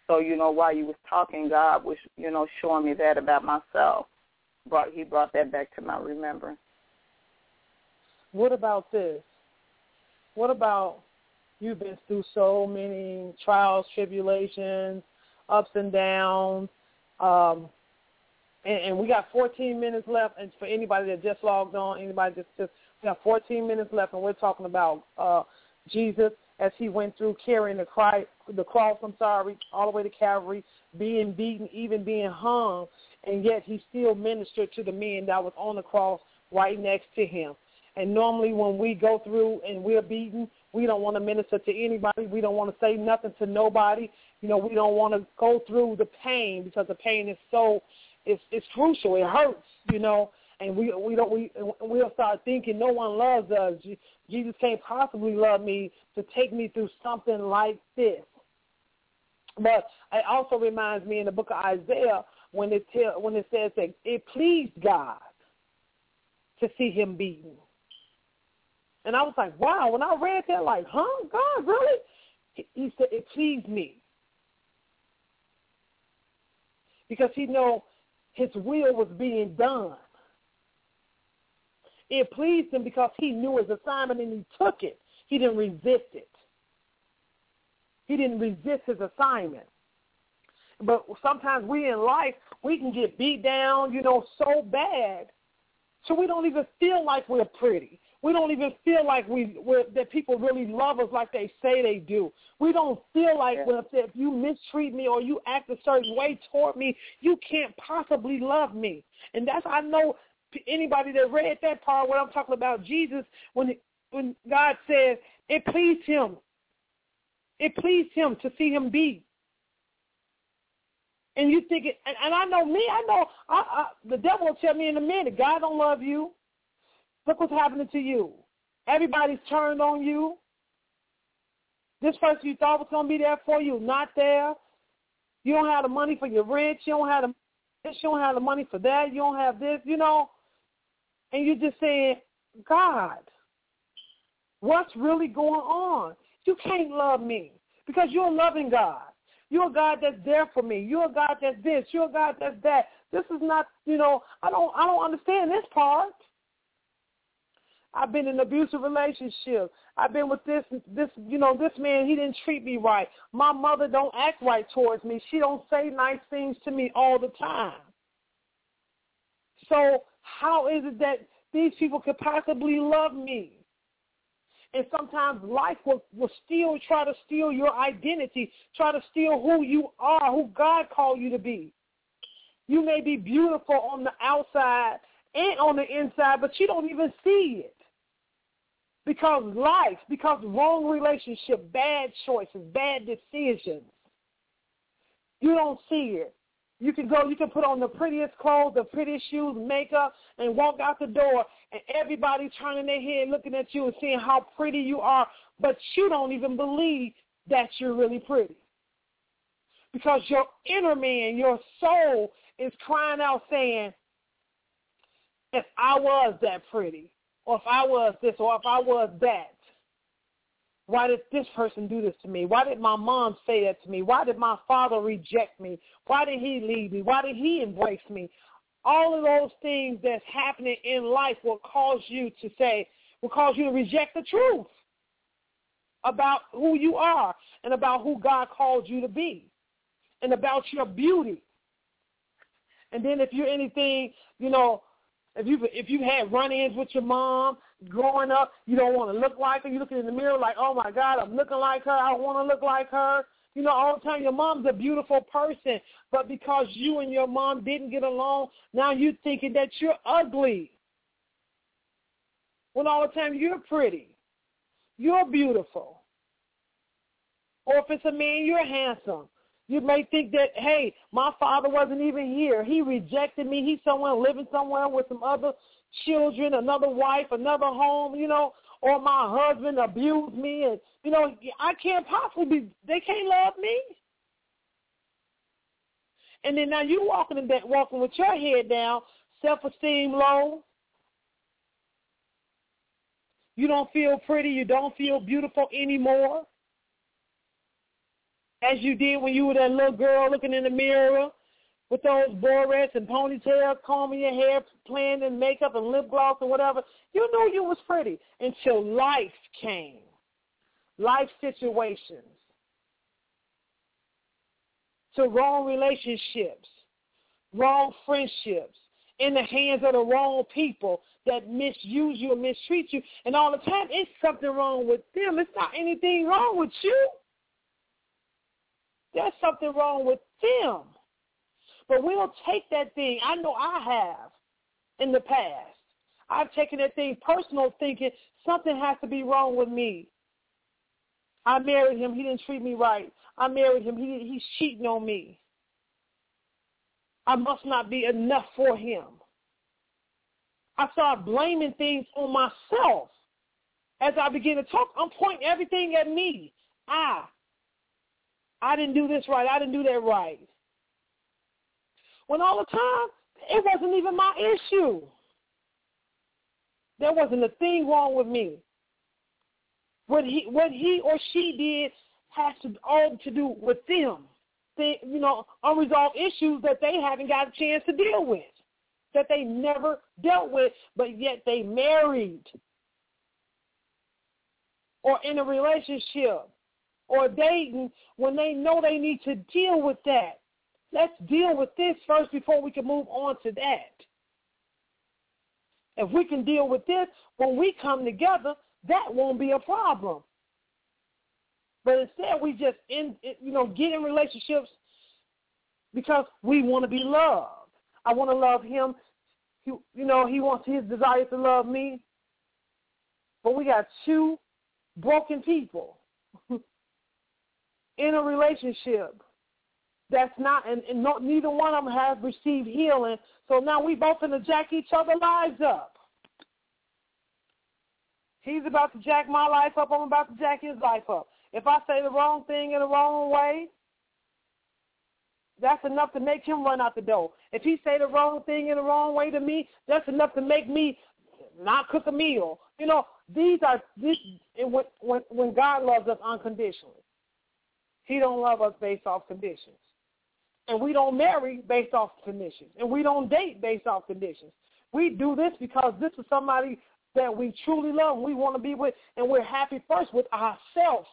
So, you know, while you was talking, God was, you know, showing me that about myself. Brought, he brought that back to my remembrance. What about this? What about you've been through so many trials, tribulations, ups and downs, um, and, and we got fourteen minutes left. And for anybody that just logged on, anybody just, just we got fourteen minutes left, and we're talking about uh, Jesus as he went through carrying the, cry, the cross, I'm sorry, all the way to Calvary, being beaten, even being hung, and yet he still ministered to the men that was on the cross right next to him. And normally when we go through and we're beaten, we don't want to minister to anybody. We don't want to say nothing to nobody. You know, we don't want to go through the pain because the pain is so, it's, it's crucial. It hurts, you know. And we we don't we we'll start thinking no one loves us. Jesus can't possibly love me to take me through something like this. But it also reminds me in the book of Isaiah when it tell, when it says that it pleased God to see him beaten. And I was like, wow, when I read that, like, huh, God, really? He said, it pleased me. Because he knew his will was being done. It pleased him because he knew his assignment and he took it. He didn't resist it. He didn't resist his assignment. But sometimes we in life, we can get beat down, you know, so bad, so we don't even feel like we're pretty. We don't even feel like we we're, that people really love us like they say they do. We don't feel like well, if you mistreat me or you act a certain way toward me, you can't possibly love me. And that's, I know anybody that read that part where I'm talking about Jesus, when it, when God says it pleased him. It pleased him to see him beat. And you think it, and, and I know me, I know I, I, the devil will tell me in a minute, God don't love you. Look what's happening to you. Everybody's turned on you. This person you thought was going to be there for you, not there. You don't have the money for your rent. You don't have the this. You don't have the money for that. You don't have this, you know. And you're just saying, God, what's really going on? You can't love me because you're a loving God. You're a God that's there for me. You're a God that's this. You're a God that's that. This is not, you know, I don't I don't understand this part. I've been in an abusive relationship. I've been with this, this, you know, this man, he didn't treat me right. My mother don't act right towards me. She don't say nice things to me all the time. So how is it that these people could possibly love me? And sometimes life will, will still try to steal your identity, try to steal who you are, who God called you to be. You may be beautiful on the outside and on the inside, but you don't even see it. Because life, because wrong relationship, bad choices, bad decisions, you don't see it. You can go, you can put on the prettiest clothes, the prettiest shoes, makeup, and walk out the door, and everybody turning their head looking at you and seeing how pretty you are, but you don't even believe that you're really pretty. Because your inner man, your soul is crying out saying, if I was that pretty, or if I was this, or if I was that, why did this person do this to me? Why did my mom say that to me? Why did my father reject me? Why did he leave me? Why did he embrace me? All of those things that's happening in life will cause you to say, will cause you to reject the truth about who you are and about who God called you to be and about your beauty. And then if you're anything, you know, If you if you had run-ins with your mom growing up, you don't want to look like her. You looking in the mirror like, oh, my God, I'm looking like her. I want to look like her. You know, all the time your mom's a beautiful person, but because you and your mom didn't get along, now you're thinking that you're ugly. When all the time you're pretty. You're beautiful. Or if it's a man, you're handsome. You may think that, hey, my father wasn't even here. He rejected me. He's somewhere living somewhere with some other children, another wife, another home, you know, or my husband abused me. And, you know, I can't possibly be, they can't love me. And then now you walking in that, walking with your head down, self-esteem low. You don't feel pretty. You don't feel beautiful anymore. as you did when you were that little girl looking in the mirror with those borettes and ponytails, combing your hair, playing in makeup and lip gloss or whatever. You knew you was pretty until life came, life situations, to wrong relationships, wrong friendships, in the hands of the wrong people that misuse you and mistreat you. And all the time, it's something wrong with them. It's not anything wrong with you. There's something wrong with them. But we'll take that thing. I know I have in the past. I've taken that thing personal, thinking something has to be wrong with me. I married him. He didn't treat me right. I married him. He, he's cheating on me. I must not be enough for him. I started blaming things on myself. As I begin to talk, I'm pointing everything at me. I, I didn't do this right. I didn't do that right. When all the time, it wasn't even my issue. There wasn't a thing wrong with me. What he, what he or she did has to all to do with them. They, you know, unresolved issues that they haven't got a chance to deal with, that they never dealt with, but yet they married or in a relationship or dating when they know they need to deal with that. Let's deal with this first before we can move on to that. If we can deal with this, when we come together, that won't be a problem. But instead, we just, in, you know, get in relationships because we want to be loved. I want to love him. He, you know, he wants his desire to love me. But we got two broken people in a relationship that's not, and, and not, neither one of them has received healing. So now we both going to jack each other's lives up. He's about to jack my life up. I'm about to jack his life up. If I say the wrong thing in the wrong way, that's enough to make him run out the door. If he say the wrong thing in the wrong way to me, that's enough to make me not cook a meal. You know, these are this. When when when God loves us unconditionally, He don't love us based off conditions, and we don't marry based off conditions, and we don't date based off conditions. We do this because this is somebody that we truly love and we want to be with, and we're happy first with ourselves.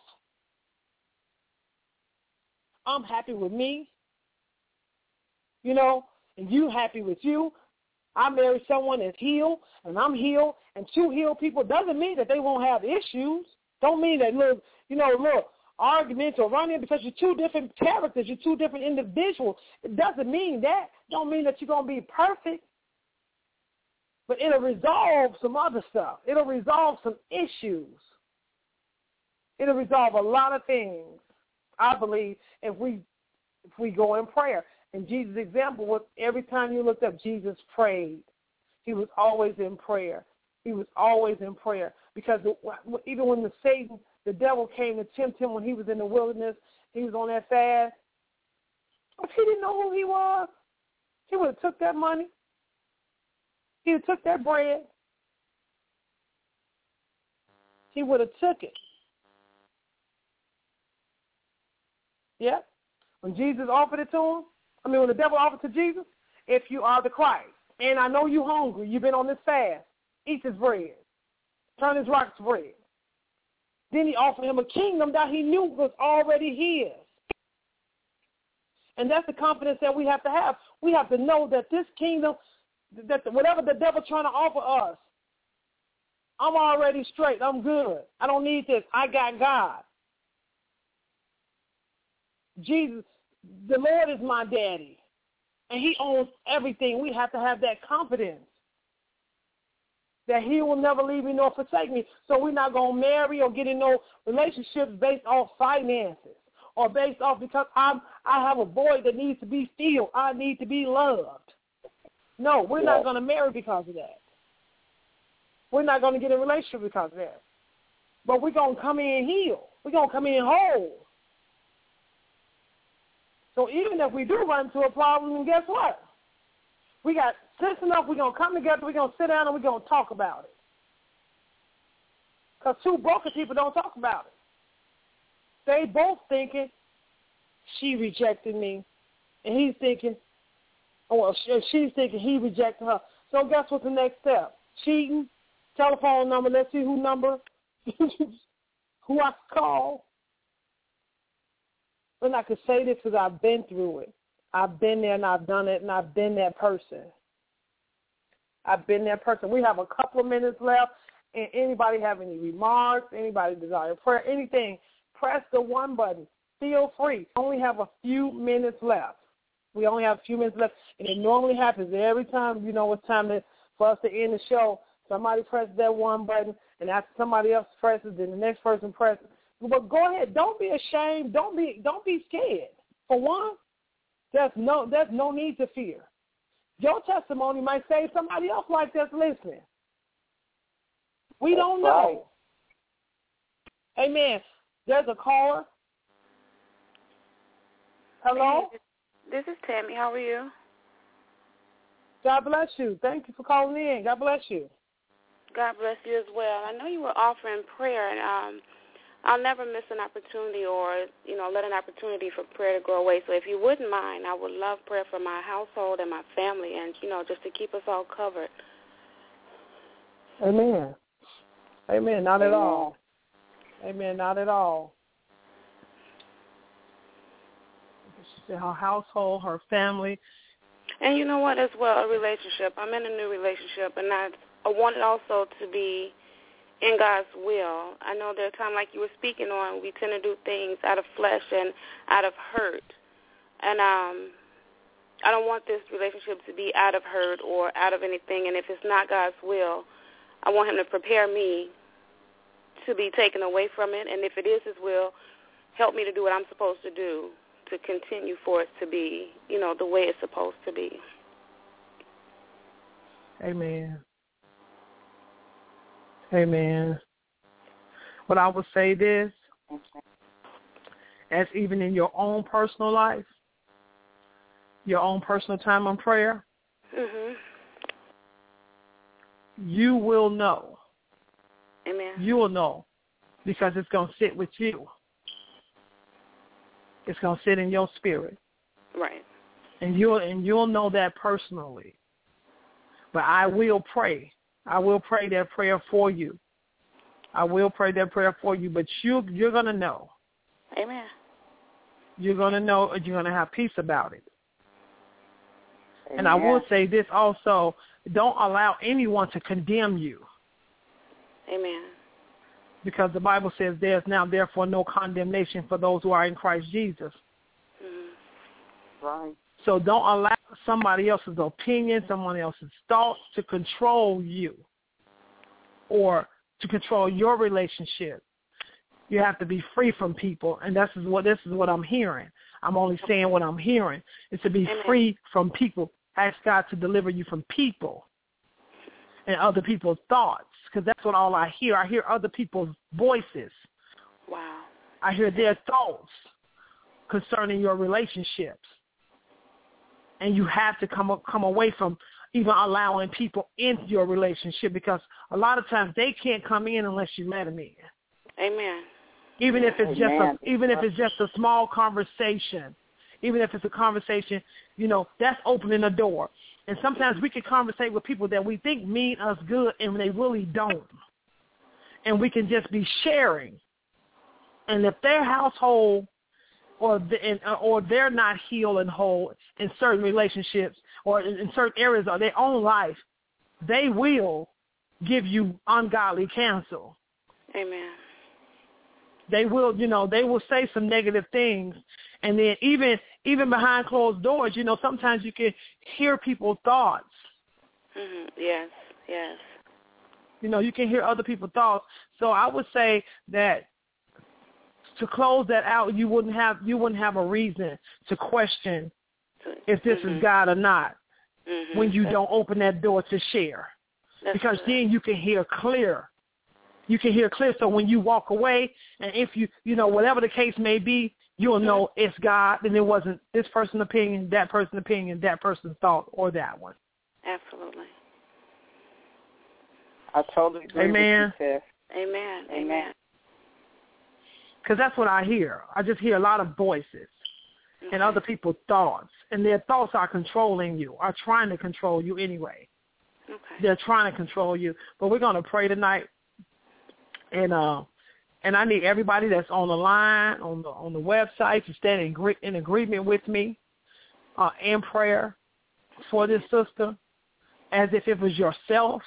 I'm happy with me, you know, and you happy with you. I married someone that's healed, and I'm healed, and two healed people doesn't mean that they won't have issues. Don't mean that, little, you know, little arguments or running because you're two different characters, you're two different individuals. It doesn't mean that. Don't mean that you're going to be perfect. But it'll resolve some other stuff. It'll resolve some issues. It'll resolve a lot of things, I believe, if we if we go in prayer. And Jesus' example was every time you looked up, Jesus prayed. He was always in prayer. He was always in prayer. Because even when the Satan, the devil came to tempt him when he was in the wilderness, he was on that fast. If he didn't know who he was, he would have took that money. He would have took that bread. He would have took it. Yeah. When Jesus offered it to him, I mean, when the devil offered to Jesus, if you are the Christ, and I know you're hungry, you've been on this fast, eat this bread. Turn his rocks to bread. Then he offered him a kingdom that he knew was already his. And that's the confidence that we have to have. We have to know that this kingdom, that whatever the devil's trying to offer us, I'm already straight. I'm good. I don't need this. I got God. Jesus, the Lord is my daddy, and he owns everything. We have to have that confidence that he will never leave me nor forsake me. So we're not going to marry or get in no relationships based off finances or based off because I'm, I have a void that needs to be filled. I need to be loved. No, we're yeah. not going to marry because of that. We're not going to get in a relationship because of that. But we're going to come in healed. We're going to come in whole. So even if we do run into a problem, guess what? We got sense enough, we're going to come together, we're going to sit down, and we're going to talk about it. Because two broken people don't talk about it. They both thinking she rejected me, and he's thinking, well, she's thinking he rejected her. So guess what's the next step? Cheating, telephone number. Let's see who number, who I call. And I could say this because I've been through it. I've been there and I've done it, and I've been that person. I've been that person. We have a couple of minutes left. And anybody have any remarks, anybody desire prayer, anything, press the one button. Feel free. We only have a few minutes left. We only have a few minutes left. And it normally happens every time, you know, it's time to, for us to end the show. Somebody presses that one button, and after somebody else presses, then the next person presses. But go ahead. Don't be ashamed. Don't be don't be scared. For one, there's no there's no need to fear. Your testimony might save somebody else like that's listening. We that's don't know. Right. Amen. There's a caller. Hello? This is Tammy. How are you? God bless you. Thank you for calling in. God bless you. God bless you as well. I know you were offering prayer, and um, I'll never miss an opportunity or, you know, let an opportunity for prayer to go away. So if you wouldn't mind, I would love prayer for my household and my family and, you know, just to keep us all covered. Amen. Amen. Not at all. Amen. Not at all. Her household, her family. And you know what, as well, a relationship. I'm in a new relationship, and I, I want it also to be in God's will. I know there are times, like you were speaking on, we tend to do things out of flesh and out of hurt. And um, I don't want this relationship to be out of hurt or out of anything. And if it's not God's will, I want him to prepare me to be taken away from it. And if it is his will, help me to do what I'm supposed to do to continue for it to be, you know, the way it's supposed to be. Amen. Amen. But I would say this, as even in your own personal life, your own personal time of prayer, mm-hmm. you will know. Amen. You will know because it's going to sit with you. It's going to sit in your spirit. Right. And you'll, and you'll know that personally. But I will pray. I will pray that prayer for you. I will pray that prayer for you, but you, you're going to know. Amen. You're going to know, and you're going to have peace about it. Amen. And I will say this also, don't allow anyone to condemn you. Amen. Because the Bible says there's now therefore no condemnation for those who are in Christ Jesus. Mm-hmm. Right. So don't allow somebody else's opinion, someone else's thoughts to control you or to control your relationship. You have to be free from people, and this is what this is what I'm hearing. I'm only saying what I'm hearing. Is to be Amen. free from people. Ask God to deliver you from people and other people's thoughts, because that's what all I hear. I hear other people's voices. Wow. I hear their thoughts concerning your relationships. And you have to come come away from even allowing people into your relationship, because a lot of times they can't come in unless you let them in. Amen. Even if it's Amen. just a, even if it's just a small conversation, even if it's a conversation, you know, that's opening a door. And sometimes we can conversate with people that we think mean us good, and they really don't. And we can just be sharing. And if their household or the, or they're not healed and whole in certain relationships or in certain areas of their own life, they will give you ungodly counsel. Amen. They will, you know, they will say some negative things. And then even even behind closed doors, you know, sometimes you can hear people's thoughts. Mm-hmm. Yes, yes. You know, you can hear other people's thoughts. So I would say that to close that out, you wouldn't have you wouldn't have a reason to question if this mm-hmm. is God or not mm-hmm. when you That's, don't open that door to share. Because good. then you can hear clear. You can hear clear. So when you walk away, and if you, you know, whatever the case may be, you'll mm-hmm. know it's God, and it wasn't this person's opinion, that person's opinion, that person's thought, or that one. Absolutely. I totally agree Amen. with you, sis. Amen. Amen. Amen. Because that's what I hear. I just hear a lot of voices. and other people's thoughts. And their thoughts are controlling you, are trying to control you anyway. Okay. They're trying to control you. But we're going to pray tonight. And uh, and I need everybody that's on the line, on the on the website, to stand in, gre- in agreement with me uh, in prayer for this sister, as if it was yourself.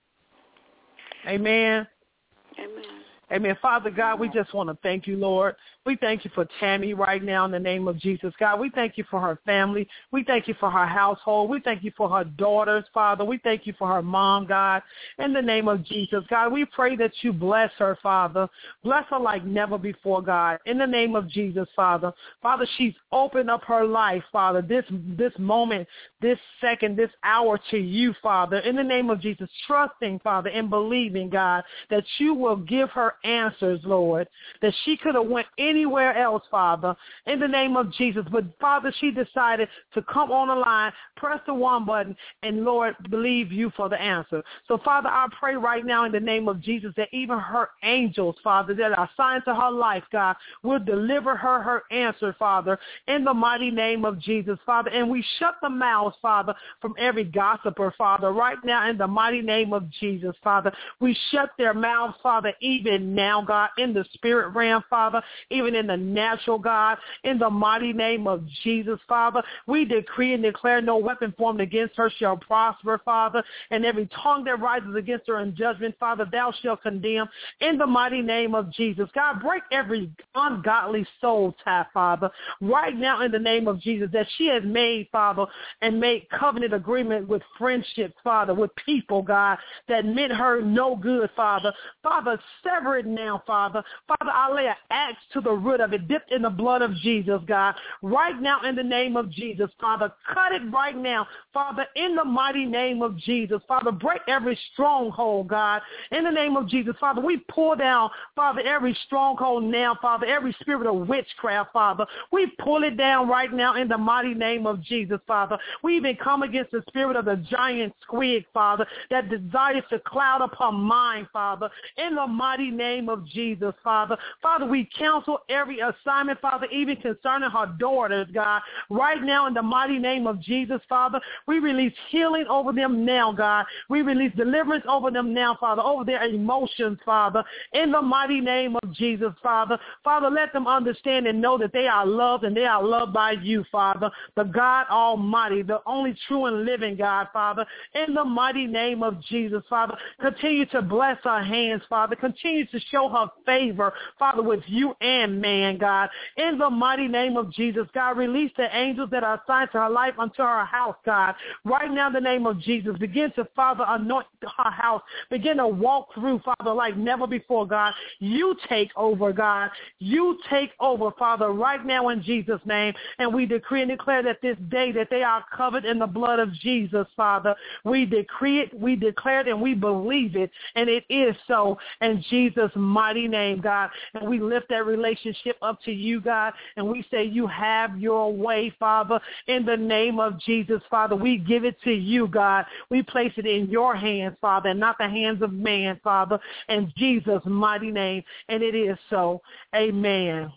Amen. Amen. Amen. Father God, we just want to thank you, Lord. We thank you for Tammy right now in the name of Jesus. God, we thank you for her family. We thank you for her household. We thank you for her daughters, Father. We thank you for her mom, God, in the name of Jesus. God, we pray that you bless her, Father. Bless her like never before, God, in the name of Jesus, Father. Father, she's opened up her life, Father, this this moment, this second, this hour to you, Father, in the name of Jesus, trusting, Father, and believing, God, that you will give her answers, Lord, that she could have went anywhere else, Father, in the name of Jesus. But, Father, she decided to come on the line, press the one button, and, Lord, believe you for the answer. So, Father, I pray right now in the name of Jesus that even her angels, Father, that are assigned to her life, God, will deliver her her answer, Father, in the mighty name of Jesus, Father. And we shut the mouths, Father, from every gossiper, Father, right now in the mighty name of Jesus, Father. We shut their mouths, Father, even now, God, in the spirit realm, Father, even in the natural, God, in the mighty name of Jesus, Father. We decree and declare no weapon formed against her shall prosper, Father, and every tongue that rises against her in judgment, Father, thou shalt condemn in the mighty name of Jesus. God, break every ungodly soul tie, Father, right now in the name of Jesus, that she has made, Father, and made covenant agreement with friendships, Father, with people, God, that meant her no good, Father. Father, sever it now, Father. Father, I lay an axe to the root of it, dipped in the blood of Jesus, God, right now in the name of Jesus, Father. Cut it right now, Father, in the mighty name of Jesus. Father, break every stronghold, God, in the name of Jesus. Father, we pull down, Father, every stronghold now, Father, every spirit of witchcraft, Father. We pull it down right now in the mighty name of Jesus, Father. We even come against the spirit of the giant squid, Father, that desires to cloud up her mind, Father, in the mighty name of Jesus, Father. Father, we counsel every assignment, Father, even concerning her daughters, God, right now in the mighty name of Jesus, Father. We release healing over them now, God. We release deliverance over them now, Father, over their emotions, Father, in the mighty name of Jesus, Father. Father, let them understand and know that they are loved and they are loved by you, Father, the God Almighty, the only true and living God, Father, in the mighty name of Jesus, Father. Continue to bless her hands, Father. Continue to show her favor, Father, with you and man, God. In the mighty name of Jesus, God, release the angels that are assigned to her life unto her house, God. Right now in the name of Jesus, begin to, Father, anoint her house. Begin to walk through, Father, like never before, God. You take over, God. You take over, Father, right now in Jesus' name. And we decree and declare that this day that they are covered in the blood of Jesus, Father. We decree it, we declare it, and we believe it. And it is so in Jesus' mighty name, God. And we lift that relationship up to you, God. And we say you have your way, Father, in the name of Jesus, Father. We give it to you, God. We place it in your hands, Father, and not the hands of man, Father, in Jesus' mighty name. And it is so. Amen.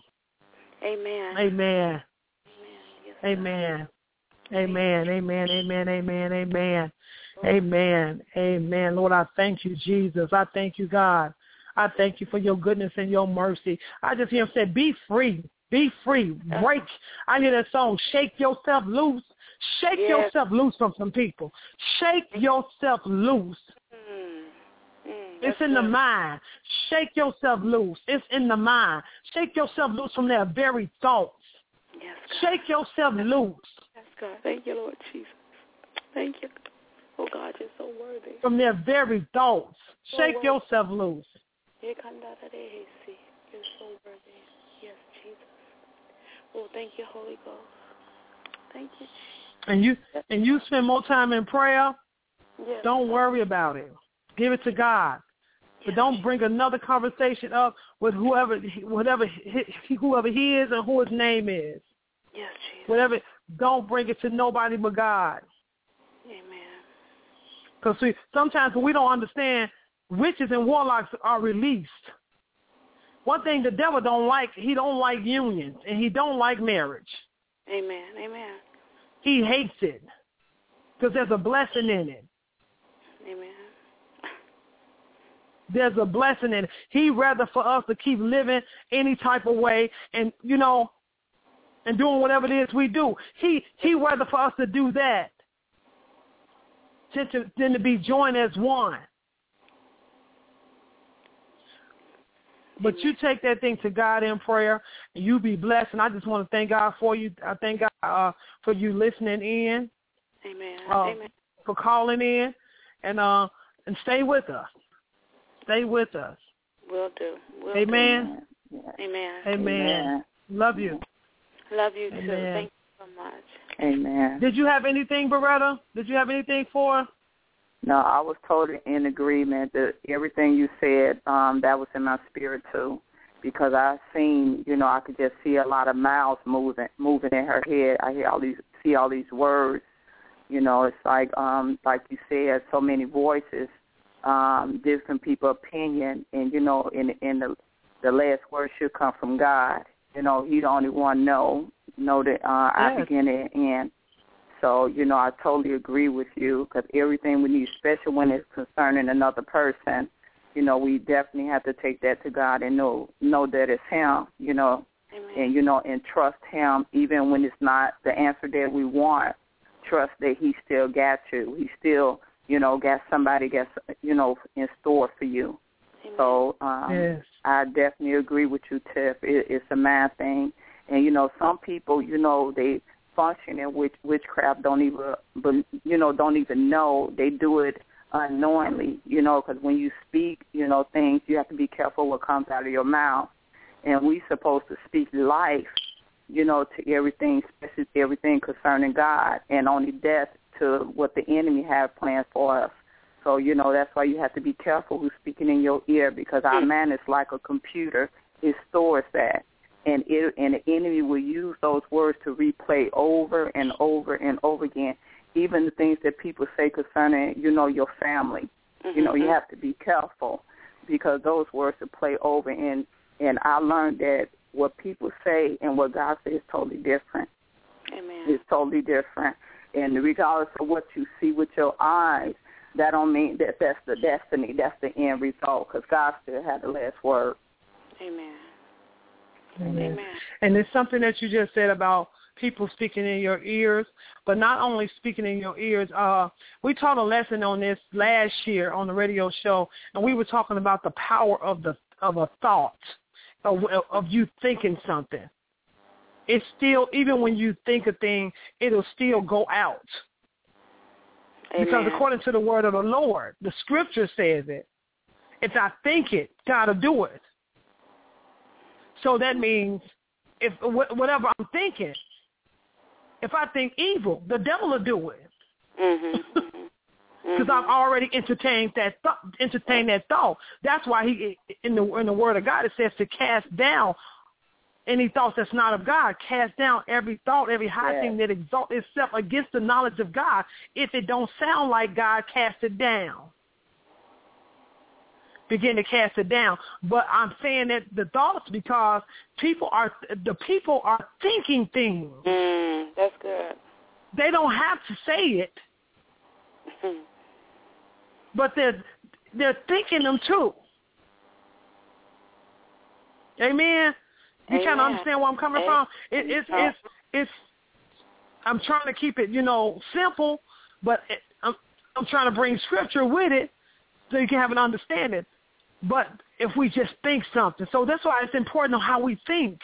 Amen. Amen. Amen. Amen. Amen. Amen. Amen. Amen. Amen. Amen. Lord, I thank you, Jesus. I thank you, God. I thank you for your goodness and your mercy. I just hear him say, be free. Be free. Break. I hear that song, shake yourself loose. Shake yes. yourself loose from some people. Shake yourself loose. Mm. Mm. It's in the mind. Shake yourself loose. It's in the mind. Shake yourself loose from their very thoughts. Yes, shake yourself loose. Yes, God. Thank you, Lord Jesus. Thank you. Oh, God, you're so worthy. From their very thoughts. So shake worthy. yourself loose. You're so worthy. Yes, Jesus. Oh, thank you, Holy Ghost. Thank you. And you and you spend more time in prayer, yes. Don't worry about it. Give it to God. But don't bring another conversation up with whoever, whatever, whoever he is and who his name is. Yes, Jesus. Whatever. Don't bring it to nobody but God. Amen. Because see, sometimes when we don't understand, witches and warlocks are released. One thing the devil don't like, he don't like unions, and he don't like marriage. Amen. Amen. He hates it because there's a blessing in it. Amen. There's a blessing in it. He'd rather for us to keep living any type of way and, you know, and doing whatever it is we do. He he rather for us to do that than to, than to be joined as one. But you take that thing to God in prayer, and you be blessed. And I just want to thank God for you. I thank God uh, for you listening in. Amen. Uh, Amen. For calling in, and uh, and stay with us. Stay with us. Will do. Will Amen. do. Amen. Amen. Amen. Love you. Love you Amen. too. Thank you so much. Amen. Did you have anything, Beretta? Did you have anything for? No, I was totally in agreement that everything you said, um, that was in my spirit too, because I seen, you know, I could just see a lot of mouths moving, moving in her head. I hear all these, see all these words. You know, it's like, um, like you said, so many voices, um, different people opinion, and you know, in in the the last word should come from God. You know, He the only one know know that uh, I yes. begin and end. So, you know, I totally agree with you because everything we need, especially when it's concerning another person, you know, we definitely have to take that to God and know know that it's Him, you know, Amen. and, you know, and trust Him even when it's not the answer that we want. Trust that He still got you. He still, you know, got somebody got, you know, in store for you. Amen. So um, yes. I definitely agree with you, Tiff. It, it's a mind thing. And, you know, some people, you know, they function in witch, witchcraft don't even, but you know, don't even know they do it unknowingly. You know, because when you speak, you know, things you have to be careful what comes out of your mouth, and we supposed to speak life, you know, to everything, especially everything concerning God, and only death to what the enemy have planned for us. So you know that's why you have to be careful who's speaking in your ear, because our man is like a computer; it stores that. And, it, and the enemy will use those words to replay over and over and over again, even the things that people say concerning, you know, your family. Mm-hmm. You know, you have to be careful because those words will play over. And, and I learned that what people say and what God says is totally different. Amen. It's totally different. And regardless of what you see with your eyes, that don't mean that that's the destiny, that's the end result, because God still had the last word. Amen. Amen. Amen. And it's something that you just said about people speaking in your ears, but not only speaking in your ears. Uh, we taught a lesson on this last year on the radio show, and we were talking about the power of the of a thought, of, of you thinking something. It's still, even when you think a thing, it'll still go out. Amen. Because according to the word of the Lord, the scripture says it. If I think it, God will do it. So that means if whatever I'm thinking, if I think evil, the devil will do it. Mm-hmm. Because mm-hmm. I've already entertained that thought. Entertained that thought. That's why he in the in the Word of God it says to cast down any thoughts that's not of God. Cast down every thought, every high yes. thing that exalts itself against the knowledge of God. If it don't sound like God, cast it down. Begin to cast it down. But I'm saying that the thoughts, because people are the people are thinking things. Mm, that's good. They don't have to say it, but they're they're thinking them too. Amen. You kind of understand where I'm coming Amen. from? It, it's it's it's. I'm trying to keep it, you know, simple, but it, I'm I'm trying to bring scripture with it so you can have an understanding. But if we just think something, so that's why it's important on how we think.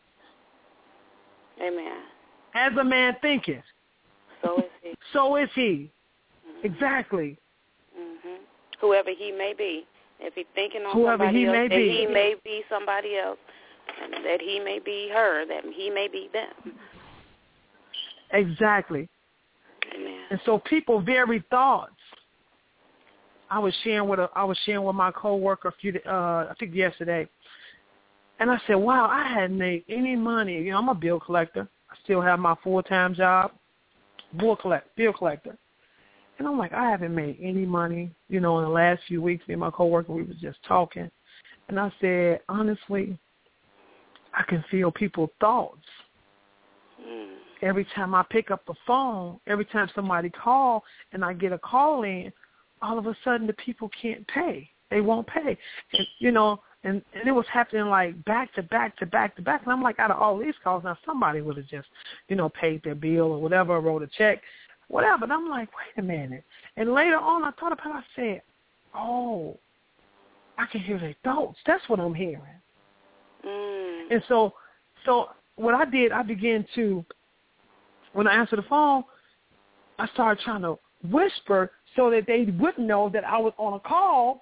Amen. As a man thinketh, so is he. So is he. Mm-hmm. Exactly. Mm-hmm. Whoever he may be, if he's thinking on Whoever somebody he else, may that be. he may be somebody else, and that he may be her, that he may be them. Exactly. Amen. And so people vary thoughts. I was sharing with a, I was sharing with my coworker a few, uh, I think yesterday, and I said, "Wow, I hadn't made any money. You know, I'm a bill collector. I still have my full time job, bill collect, bill collector." And I'm like, I haven't made any money. You know, in the last few weeks, me and my coworker, we was just talking, and I said, honestly, I can feel people's thoughts. Mm. every time I pick up the phone, every time somebody calls and I get a call in, all of a sudden the people can't pay. They won't pay. And, you know, and, and it was happening like back to back to back to back. And I'm like, out of all these calls, now somebody would have just, you know, paid their bill or whatever, wrote a check, whatever. And I'm like, wait a minute. And later on I thought about it. I said, oh, I can hear their thoughts. That's what I'm hearing. Mm. And so, so what I did, I began to, when I answered the phone, I started trying to whisper so that they wouldn't know that I was on a call,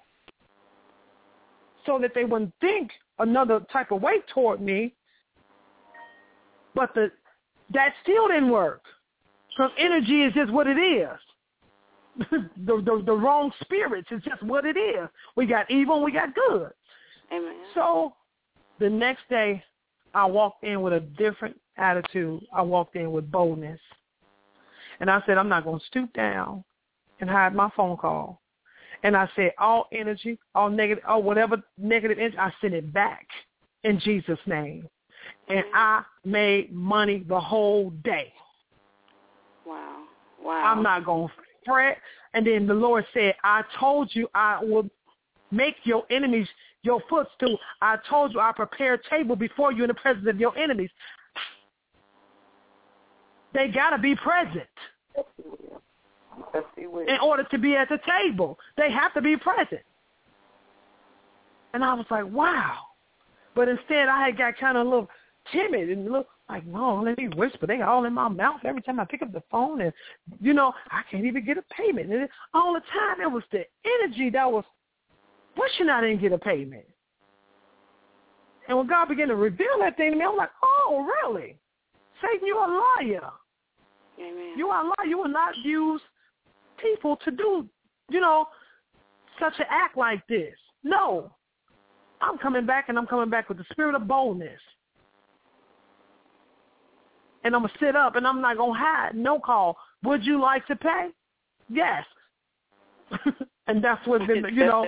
so that they wouldn't think another type of way toward me. But the that still didn't work, because energy is just what it is. the, the the wrong spirits is just what it is. We got evil and we got good. Amen. So the next day, I walked in with a different attitude. I walked in with boldness. And I said, I'm not going to stoop down and hide my phone call. And I said, all energy, all negative, all whatever negative energy, I send it back in Jesus' name. And I made money the whole day. Wow. Wow. I'm not going to fret. And then the Lord said, I told you I will make your enemies your footstool. I told you I prepare a table before you in the presence of your enemies. They got to be present in order to be at the table. They have to be present. And I was like, wow. But instead, I had got kind of a little timid and look like, no, let me whisper. They all in my mouth every time I pick up the phone. And, you know, I can't even get a payment. And all the time, it was the energy that was wishing I didn't get a payment. And when God began to reveal that thing to me, I was like, oh, really? Satan, you're a liar. Amen. You are a liar. You will not use people to do, you know, such an act like this. No. I'm coming back, and I'm coming back with the spirit of boldness. And I'm going to sit up, and I'm not going to hide. No call. Would you like to pay? Yes. And that's what's been, you know.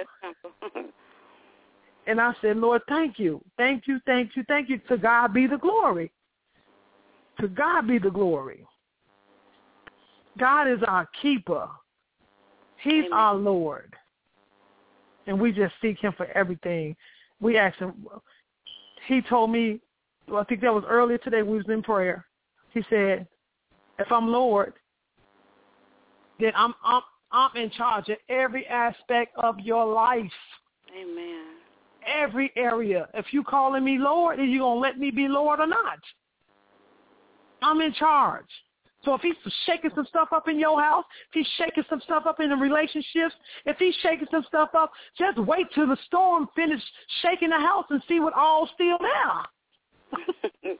And I said, Lord, thank you. Thank you, thank you, thank you. To God be the glory. To God be the glory. God is our keeper. He's Amen. Our Lord. And we just seek him for everything. We ask him. He told me, well, I think that was earlier today, we was in prayer. He said, if I'm Lord, then I'm I'm I'm in charge of every aspect of your life. Amen. Every area. If you calling me Lord, then you going to let me be Lord or not? I'm in charge. So if he's shaking some stuff up in your house, if he's shaking some stuff up in the relationships, if he's shaking some stuff up, just wait till the storm finish shaking the house and see what all's still there.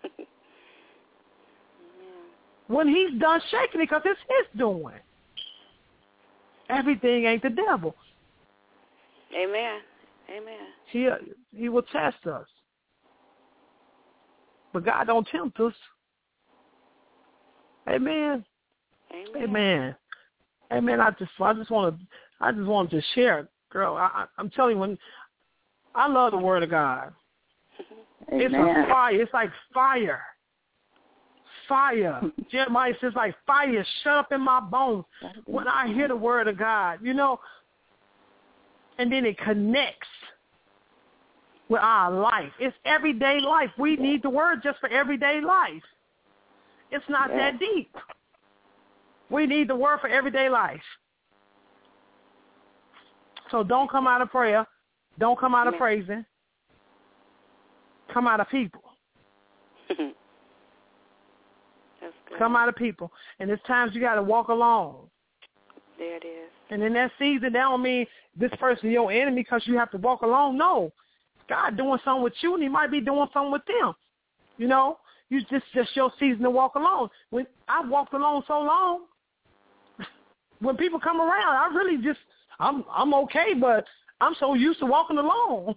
When he's done shaking it, because it's his doing. Everything ain't the devil. Amen. Amen. He, he will test us. But God don't tempt us. Amen. Amen. Amen. Amen. I just, I just want to, I just wanted to share, girl. I, I, I'm telling you, when I love the Word of God, Amen. It's a fire. It's like fire. Fire. Jeremiah says, like fire shut up in my bones when I hear the Word of God. You know, and then it connects with our life. It's everyday life. We need the Word just for everyday life. It's not yeah. that deep. We need the Word for everyday life. So don't come out of prayer. Don't come out of praising. Come out of people. That's good. Come out of people. And there's times you got to walk alone. There it is. And in that season, that don't mean this person your enemy because you have to walk alone. No. God doing something with you, and he might be doing something with them. You know? You just just your season to walk alone. When I've walked alone so long, when people come around, I really just I'm I'm okay, but I'm so used to walking alone.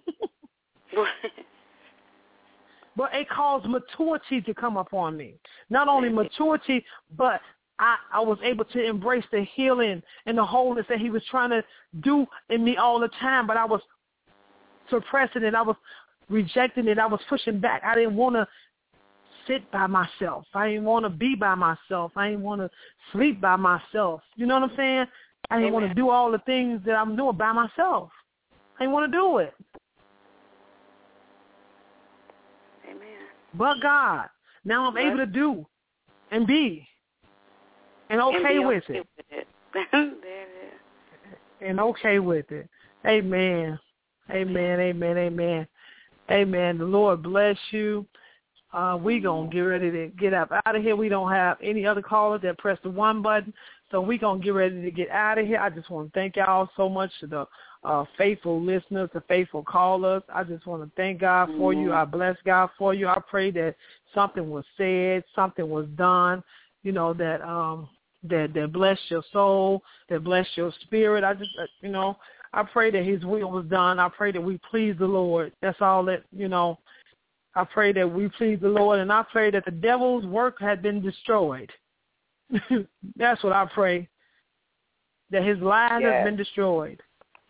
But it caused maturity to come upon me. Not only maturity, but I, I was able to embrace the healing and the wholeness that he was trying to do in me all the time. But I was suppressing it. I was rejecting it. I was pushing back. I didn't want to sit by myself. I didn't want to be by myself. I didn't want to sleep by myself. You know what I'm saying? I didn't want to do all the things that I'm doing by myself. I didn't want to do it. Amen. But God, now I'm right. able to do and be and okay and be with okay it. With it. There it is. And okay with it. Amen. Amen. Amen. Amen. Amen. The Lord bless you. Uh, we going to get ready to get up out of here. We don't have any other callers that press the one button, so we going to get ready to get out of here. I just want to thank y'all so much to the uh, faithful listeners, the faithful callers. I just want to thank God for you. I bless God for you. I pray that something was said, something was done, you know, that um, that, that blessed your soul, that blessed your spirit. I just, uh, you know, I pray that his will was done. I pray that we please the Lord. That's all that, you know, I pray that we please the Lord, and I pray that the devil's work had been destroyed. That's what I pray, that his lies yes. has been destroyed.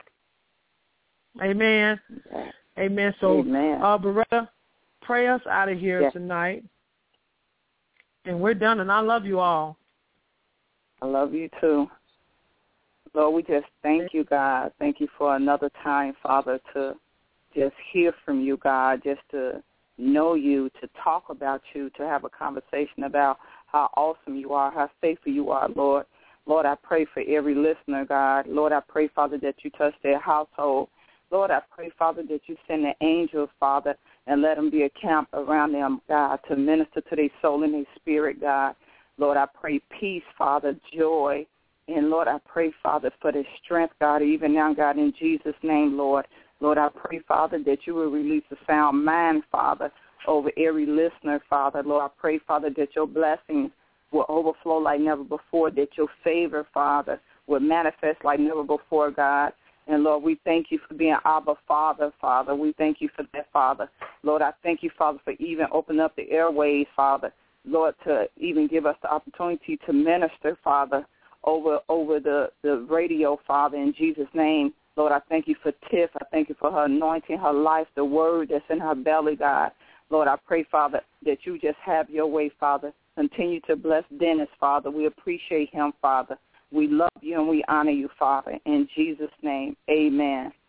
Amen. Yes. Amen. So, Amen. Uh, Beretta, pray us out of here yes. tonight, and we're done, and I love you all. I love you too. Lord, we just thank you, God. Thank you for another time, Father, to just hear from you, God, just to know you, to talk about you, to have a conversation about how awesome you are, how faithful you are, Lord. Lord, I pray for every listener, God. Lord, I pray, Father, that you touch their household. Lord, I pray, Father, that you send the angels, Father, and let them be a camp around them, God, to minister to their soul and their spirit, God. Lord, I pray peace, Father, joy. And, Lord, I pray, Father, for the strength, God, even now, God, in Jesus' name, Lord. Lord, I pray, Father, that you will release a sound mind, Father, over every listener, Father. Lord, I pray, Father, that your blessings will overflow like never before, that your favor, Father, will manifest like never before, God. And, Lord, we thank you for being Abba Father, Father. We thank you for that, Father. Lord, I thank you, Father, for even opening up the airways, Father, Lord, to even give us the opportunity to minister, Father, over over the, the radio, Father, in Jesus' name. Lord, I thank you for Tiff. I thank you for her anointing, her life, the word that's in her belly, God. Lord, I pray, Father, that you just have your way, Father. Continue to bless Dennis, Father. We appreciate him, Father. We love you and we honor you, Father. In Jesus' name, amen.